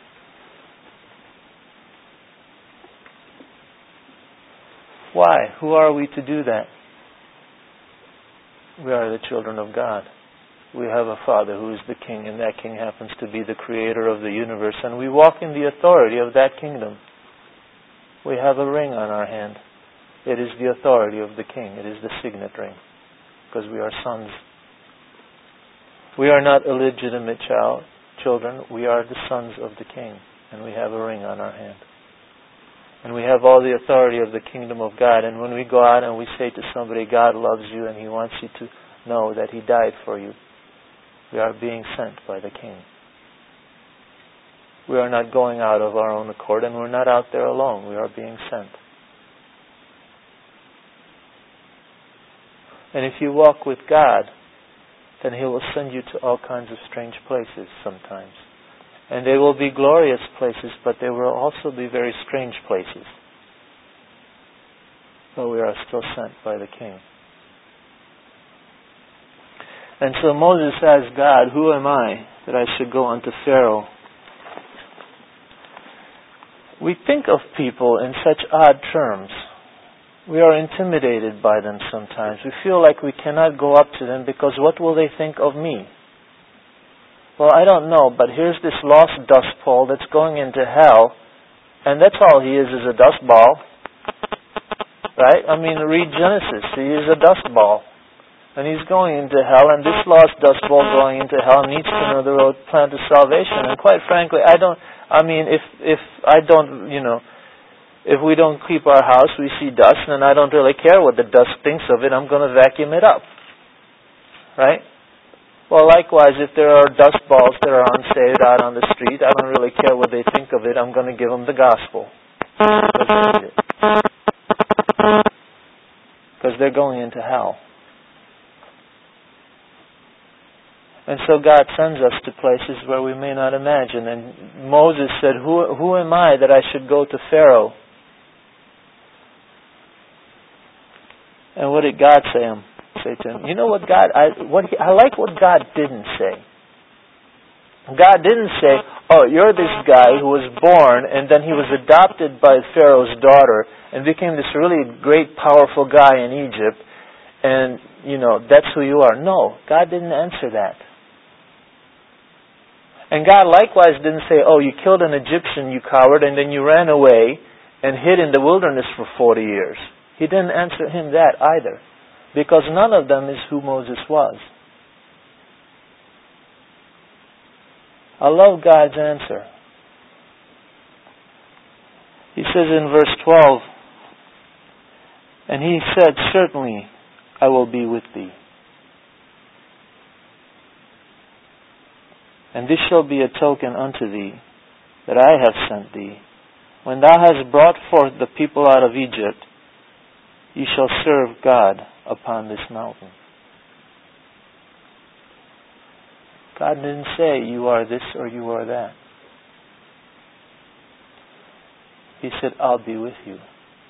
Why? Who are we to do that? We are the children of God. We have a Father who is the King, and that King happens to be the Creator of the universe, and we walk in the authority of that kingdom. We have a ring on our hand. It is the authority of the King. It is the signet ring, because we are sons. We are not illegitimate child, children. We are the sons of the King, and we have a ring on our hand. And we have all the authority of the kingdom of God. And when we go out and we say to somebody, God loves you and He wants you to know that He died for you, we are being sent by the King. We are not going out of our own accord, and we're not out there alone. We are being sent. And if you walk with God, then He will send you to all kinds of strange places sometimes. And they will be glorious places, but they will also be very strange places. But we are still sent by the King. And so Moses asked God, who am I that I should go unto Pharaoh? We think of people in such odd terms. We are intimidated by them sometimes. We feel like we cannot go up to them because what will they think of me? Well, I don't know, but here's this lost dust ball that's going into hell, and that's all he is, is a dust ball. Right? I mean, read Genesis. He is a dust ball. And he's going into hell, and this lost dust ball going into hell needs to know the road plan to salvation. And quite frankly, I don't, I mean, if, if I don't, you know, if we don't keep our house, we see dust, and I don't really care what the dust thinks of it. I'm going to vacuum it up. Right? Well, likewise, if there are dust balls that are unsaved out on the street, I don't really care what they think of it. I'm going to give them the gospel. Because they're going into hell. And so God sends us to places where we may not imagine. And Moses said, who, who am I that I should go to Pharaoh? And what did God say him? Say to him? You know what God, I, what he, I like what God didn't say. God didn't say, oh, you're this guy who was born and then he was adopted by Pharaoh's daughter and became this really great, powerful guy in Egypt and, you know, that's who you are. No, God didn't answer that. And God likewise didn't say, oh, you killed an Egyptian, you coward, and then you ran away and hid in the wilderness for forty years. He didn't answer him that either. Because none of them is who Moses was. I love God's answer. He says in verse twelve, and he said, certainly I will be with thee. And this shall be a token unto thee that I have sent thee. When thou hast brought forth the people out of Egypt, ye shall serve God upon this mountain. God didn't say you are this or you are that. He said, I'll be with you.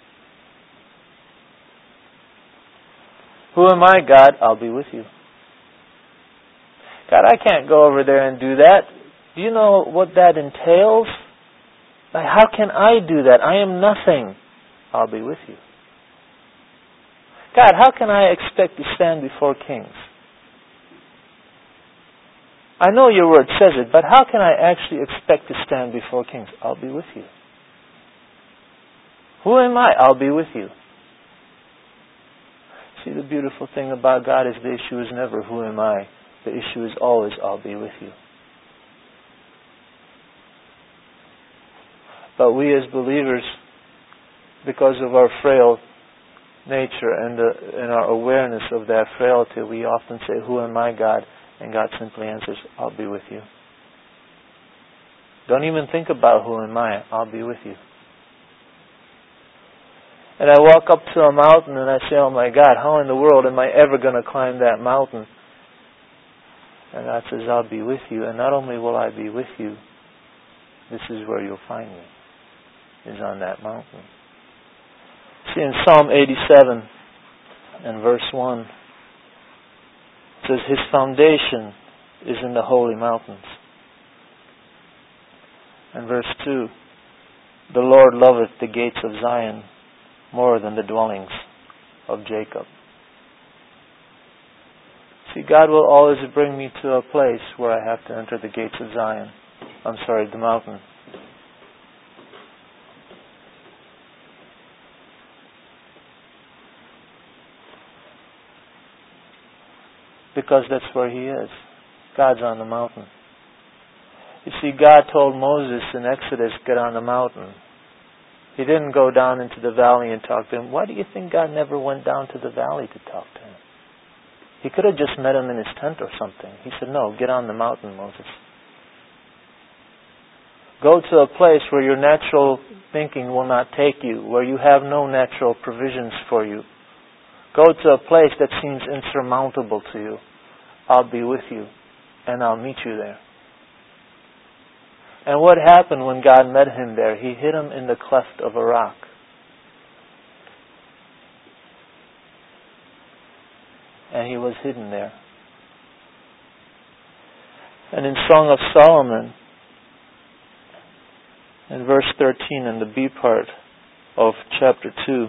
Who am I, God? I'll be with you. God, I can't go over there and do that. Do you know what that entails? Like, how can I do that? I am nothing. I'll be with you. God, how can I expect to stand before kings? I know your word says it, but how can I actually expect to stand before kings? I'll be with you. Who am I? I'll be with you. See, the beautiful thing about God is the issue is never who am I. The issue is always I'll be with you. But we as believers, because of our frail nature and, the, and our awareness of that frailty, we often say, who am I, God? And God simply answers, I'll be with you. Don't even think about who am I. I'll be with you. And I walk up to a mountain and I say, oh my God, how in the world am I ever going to climb that mountain? And God says, I'll be with you. And not only will I be with you, this is where you'll find me, is on that mountain. See, in Psalm eighty-seven and verse one, it says, His foundation is in the holy mountains. And verse two, the Lord loveth the gates of Zion more than the dwellings of Jacob. See, God will always bring me to a place where I have to enter the gates of Zion. I'm sorry, the mountain. Because that's where He is. God's on the mountain. You see, God told Moses in Exodus, get on the mountain. He didn't go down into the valley and talk to him. Why do you think God never went down to the valley to talk to him? He could have just met him in his tent or something. He said, no, get on the mountain, Moses. Go to a place where your natural thinking will not take you, where you have no natural provisions for you. Go to a place that seems insurmountable to you. I'll be with you, and I'll meet you there. And what happened when God met him there? He hid him in the cleft of a rock. And he was hidden there. And in Song of Solomon, in verse thirteen, in the B part of chapter two,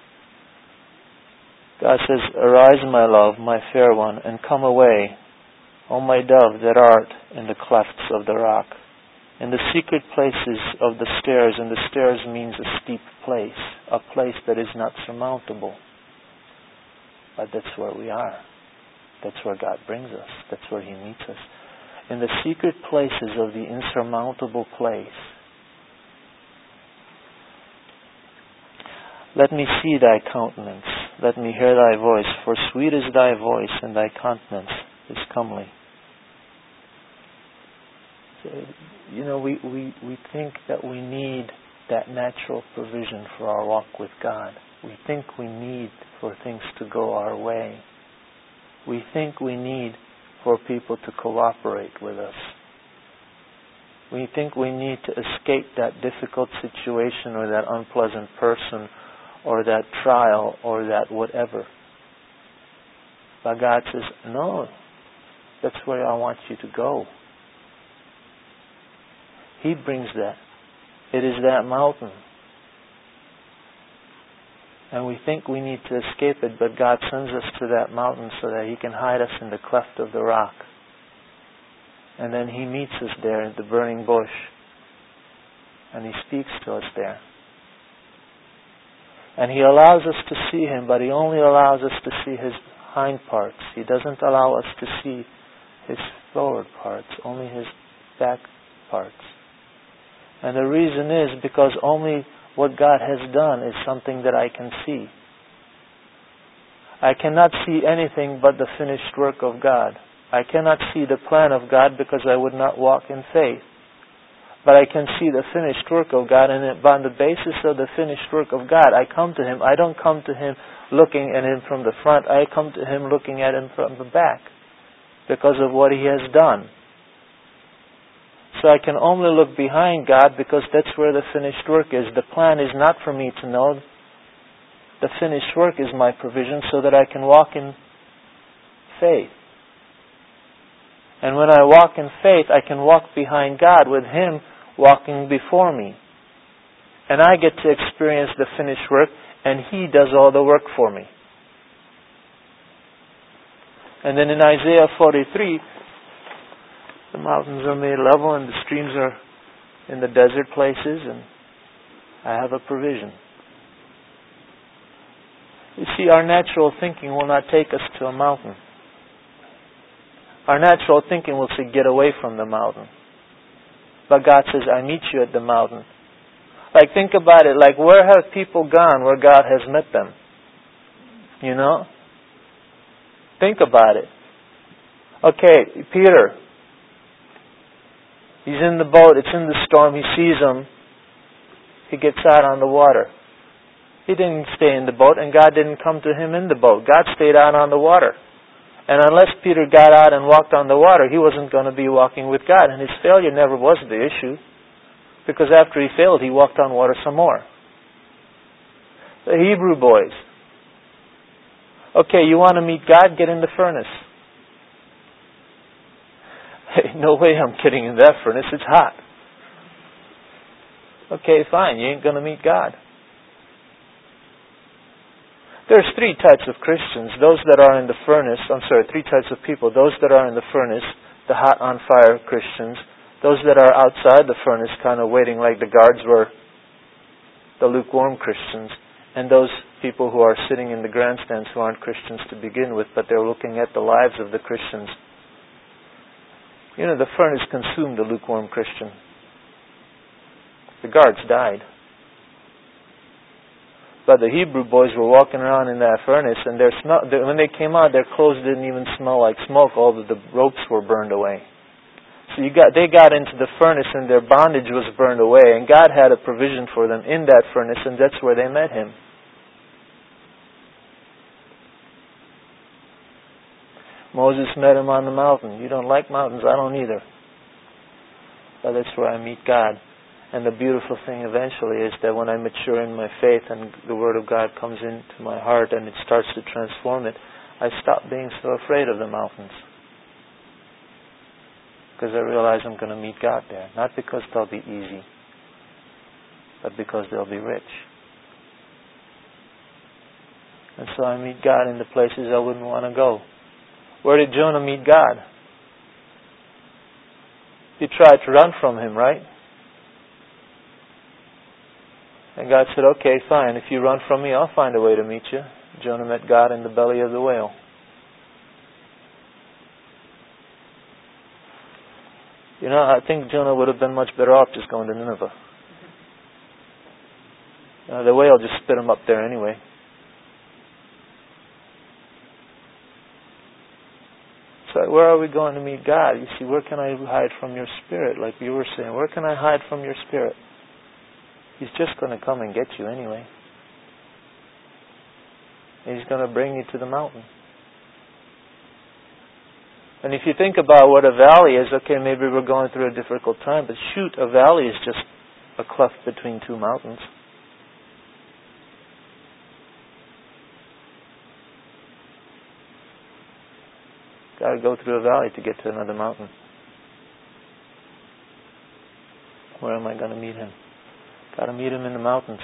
God says, arise, my love, my fair one, and come away, O my dove that art in the clefts of the rock, in the secret places of the stairs. And the stairs means a steep place, a place that is not surmountable. But that's where we are. That's where God brings us. That's where He meets us. In the secret places of the insurmountable place. Let me see thy countenance. Let me hear thy voice. For sweet is thy voice, and thy countenance is comely. So, you know, we, we, we think that we need that natural provision for our walk with God. We think we need for things to go our way. We think we need for people to cooperate with us. We think we need to escape that difficult situation or that unpleasant person or that trial or that whatever. But God says, no, that's where I want you to go. He brings that. It is that mountain. And we think we need to escape it, but God sends us to that mountain so that He can hide us in the cleft of the rock. And then He meets us there in the burning bush. And He speaks to us there. And He allows us to see Him, but He only allows us to see His hind parts. He doesn't allow us to see His forward parts, only His back parts. And the reason is because only what God has done is something that I can see. I cannot see anything but the finished work of God. I cannot see the plan of God because I would not walk in faith. But I can see the finished work of God, and on the basis of the finished work of God, I come to Him. I don't come to Him looking at Him from the front. I come to Him looking at Him from the back because of what He has done. So I can only look behind God because that's where the finished work is. The plan is not for me to know. The finished work is my provision so that I can walk in faith. And when I walk in faith, I can walk behind God with Him walking before me. And I get to experience the finished work, and He does all the work for me. And then in Isaiah forty-three, the mountains are made level and the streams are in the desert places, and I have a provision. You see, our natural thinking will not take us to a mountain. Our natural thinking will say, get away from the mountain. But God says, I meet you at the mountain. Like, think about it. Like, where have people gone where God has met them? You know? Think about it. Okay, Peter. He's in the boat. It's in the storm. He sees them. He gets out on the water. He didn't stay in the boat, and God didn't come to him in the boat. God stayed out on the water. And unless Peter got out and walked on the water, he wasn't going to be walking with God. And his failure never was the issue. Because after he failed, he walked on water some more. The Hebrew boys. Okay, you want to meet God? Get in the furnace. Hey, no way I'm getting in that furnace. It's hot. Okay, fine. You ain't going to meet God. There's three types of Christians. Those that are in the furnace, I'm sorry, three types of people. Those that are in the furnace, the hot on fire Christians. Those that are outside the furnace, kind of waiting like the guards were, the lukewarm Christians. And those people who are sitting in the grandstands who aren't Christians to begin with, but they're looking at the lives of the Christians. You know, the furnace consumed the lukewarm Christian. The guards died. But the Hebrew boys were walking around in that furnace, and their smell, when they came out, their clothes didn't even smell like smoke. All of the ropes were burned away. So you got, they got into the furnace, and their bondage was burned away. And God had a provision for them in that furnace, and that's where they met Him. Moses met Him on the mountain. You don't like mountains? I don't either. But that's where I meet God. And the beautiful thing eventually is that when I mature in my faith and the Word of God comes into my heart and it starts to transform it, I stop being so afraid of the mountains. Because I realize I'm going to meet God there. Not because they'll be easy, but because they'll be rich. And so I meet God in the places I wouldn't want to go. Where did Jonah meet God? He tried to run from Him, right? And God said, okay, fine. If you run from me, I'll find a way to meet you. Jonah met God in the belly of the whale. You know, I think Jonah would have been much better off just going to Nineveh. Uh, the whale just spit him up there anyway. So where are we going to meet God? You see, where can I hide from your Spirit? Like you were saying, where can I hide from your Spirit? He's just going to come and get you anyway. He's going to bring you to the mountain. And if you think about what a valley is, okay, maybe we're going through a difficult time, but shoot, a valley is just a cleft between two mountains. Got to go through a valley to get to another mountain. Where am I going to meet Him? Got to meet Him in the mountains.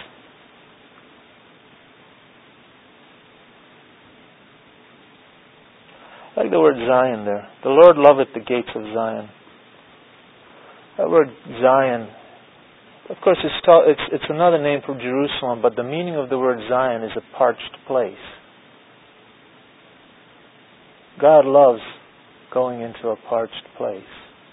I like the word Zion there. The Lord loveth the gates of Zion. That word Zion, of course, it's, ta- it's, it's another name for Jerusalem, but the meaning of the word Zion is a parched place. God loves going into a parched place.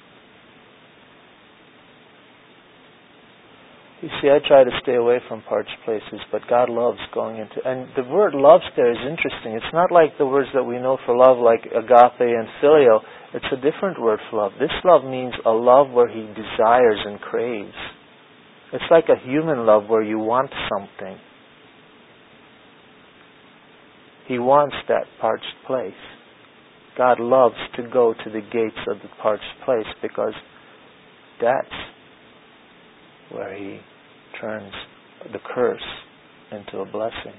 You see, I try to stay away from parched places, but God loves going into... And the word loves there is interesting. It's not like the words that we know for love, like agape and phileo. It's a different word for love. This love means a love where He desires and craves. It's like a human love where you want something. He wants that parched place. God loves to go to the gates of the parched place because that's where He turns the curse into a blessing.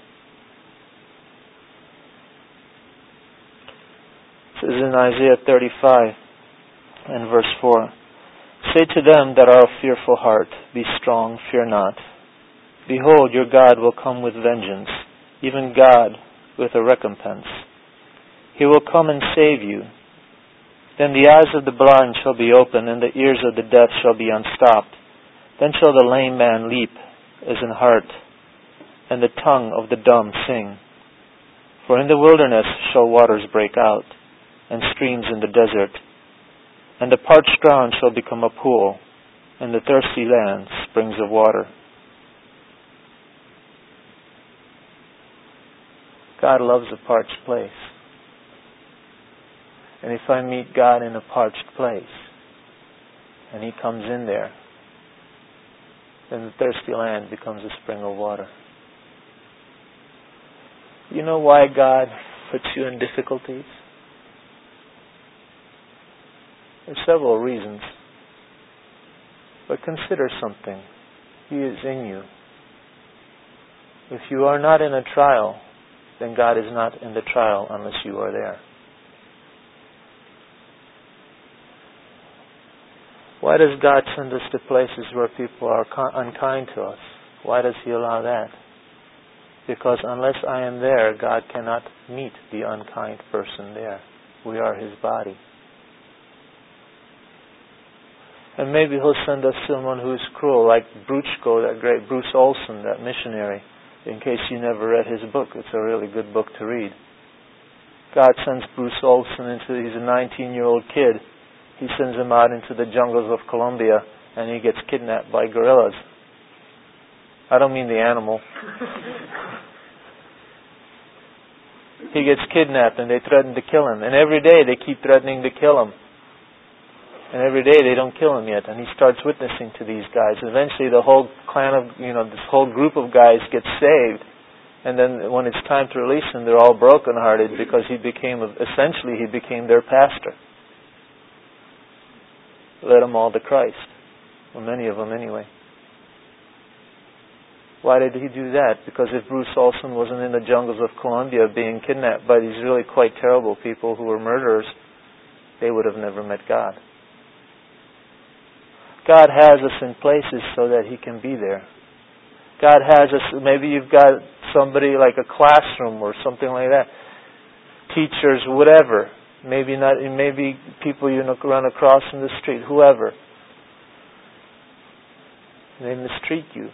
It says in Isaiah thirty-five and verse four, say to them that are of fearful heart, be strong, fear not. Behold, your God will come with vengeance, even God with a recompense. He will come and save you. Then the eyes of the blind shall be opened, and the ears of the deaf shall be unstopped. Then shall the lame man leap as an hart, and the tongue of the dumb sing. For in the wilderness shall waters break out, and streams in the desert. And the parched ground shall become a pool, and the thirsty land springs of water. God loves a parched place. And if I meet God in a parched place, and He comes in there, then the thirsty land becomes a spring of water. You know why God puts you in difficulties? There are several reasons. But consider something. He is in you. If you are not in a trial, then God is not in the trial unless you are there. Why does God send us to places where people are unkind to us? Why does He allow that? Because unless I am there, God cannot meet the unkind person there. We are His body. And maybe He'll send us someone who is cruel, like Bruchko, that great Bruce Olson, that missionary. In case you never read his book, it's a really good book to read. God sends Bruce Olson into, he's a nineteen-year-old kid. He sends him out into the jungles of Colombia, and he gets kidnapped by gorillas. I don't mean the animal. He gets kidnapped, and they threaten to kill him. And every day they keep threatening to kill him. And every day they don't kill him yet. And he starts witnessing to these guys. Eventually the whole clan of, you know, this whole group of guys gets saved. And then when it's time to release him, they're all brokenhearted because he became, essentially he became their pastor. Led them all to Christ. Well, many of them anyway. Why did he do that? Because if Bruce Olson wasn't in the jungles of Colombia being kidnapped by these really quite terrible people who were murderers, they would have never met God. God has us in places so that He can be there. God has us, maybe you've got somebody like a classroom or something like that. Teachers, whatever. Maybe not. Maybe people you run across in the street, whoever. They mistreat you.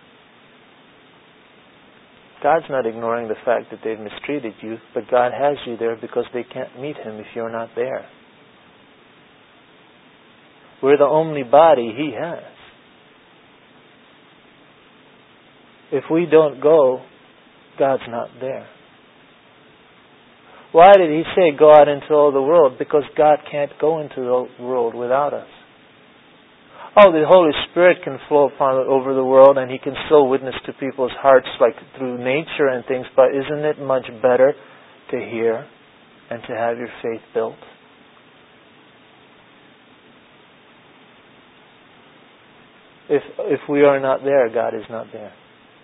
God's not ignoring the fact that they've mistreated you, but God has you there because they can't meet Him if you're not there. We're the only body He has. If we don't go, God's not there. Why did He say go out into all the world? Because God can't go into the world without us. Oh, the Holy Spirit can flow upon over the world and He can still witness to people's hearts like through nature and things, but isn't it much better to hear and to have your faith built? If if we are not there, God is not there.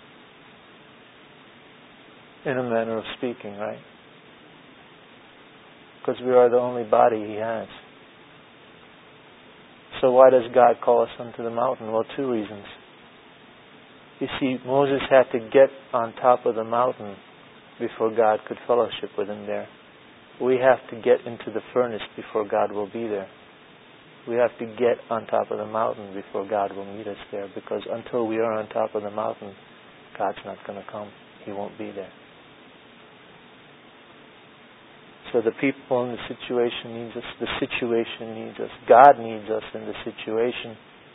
In a manner of speaking, right? Because we are the only body He has. So why does God call us unto the mountain? Well, two reasons. You see, Moses had to get on top of the mountain before God could fellowship with him there. We have to get into the furnace before God will be there. We have to get on top of the mountain before God will meet us there, because until we are on top of the mountain, God's not going to come. He won't be there. So the people in the situation needs us. The situation needs us. God needs us in the situation,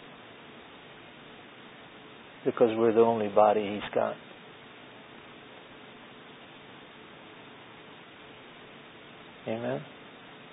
because we're the only body He's got. Amen?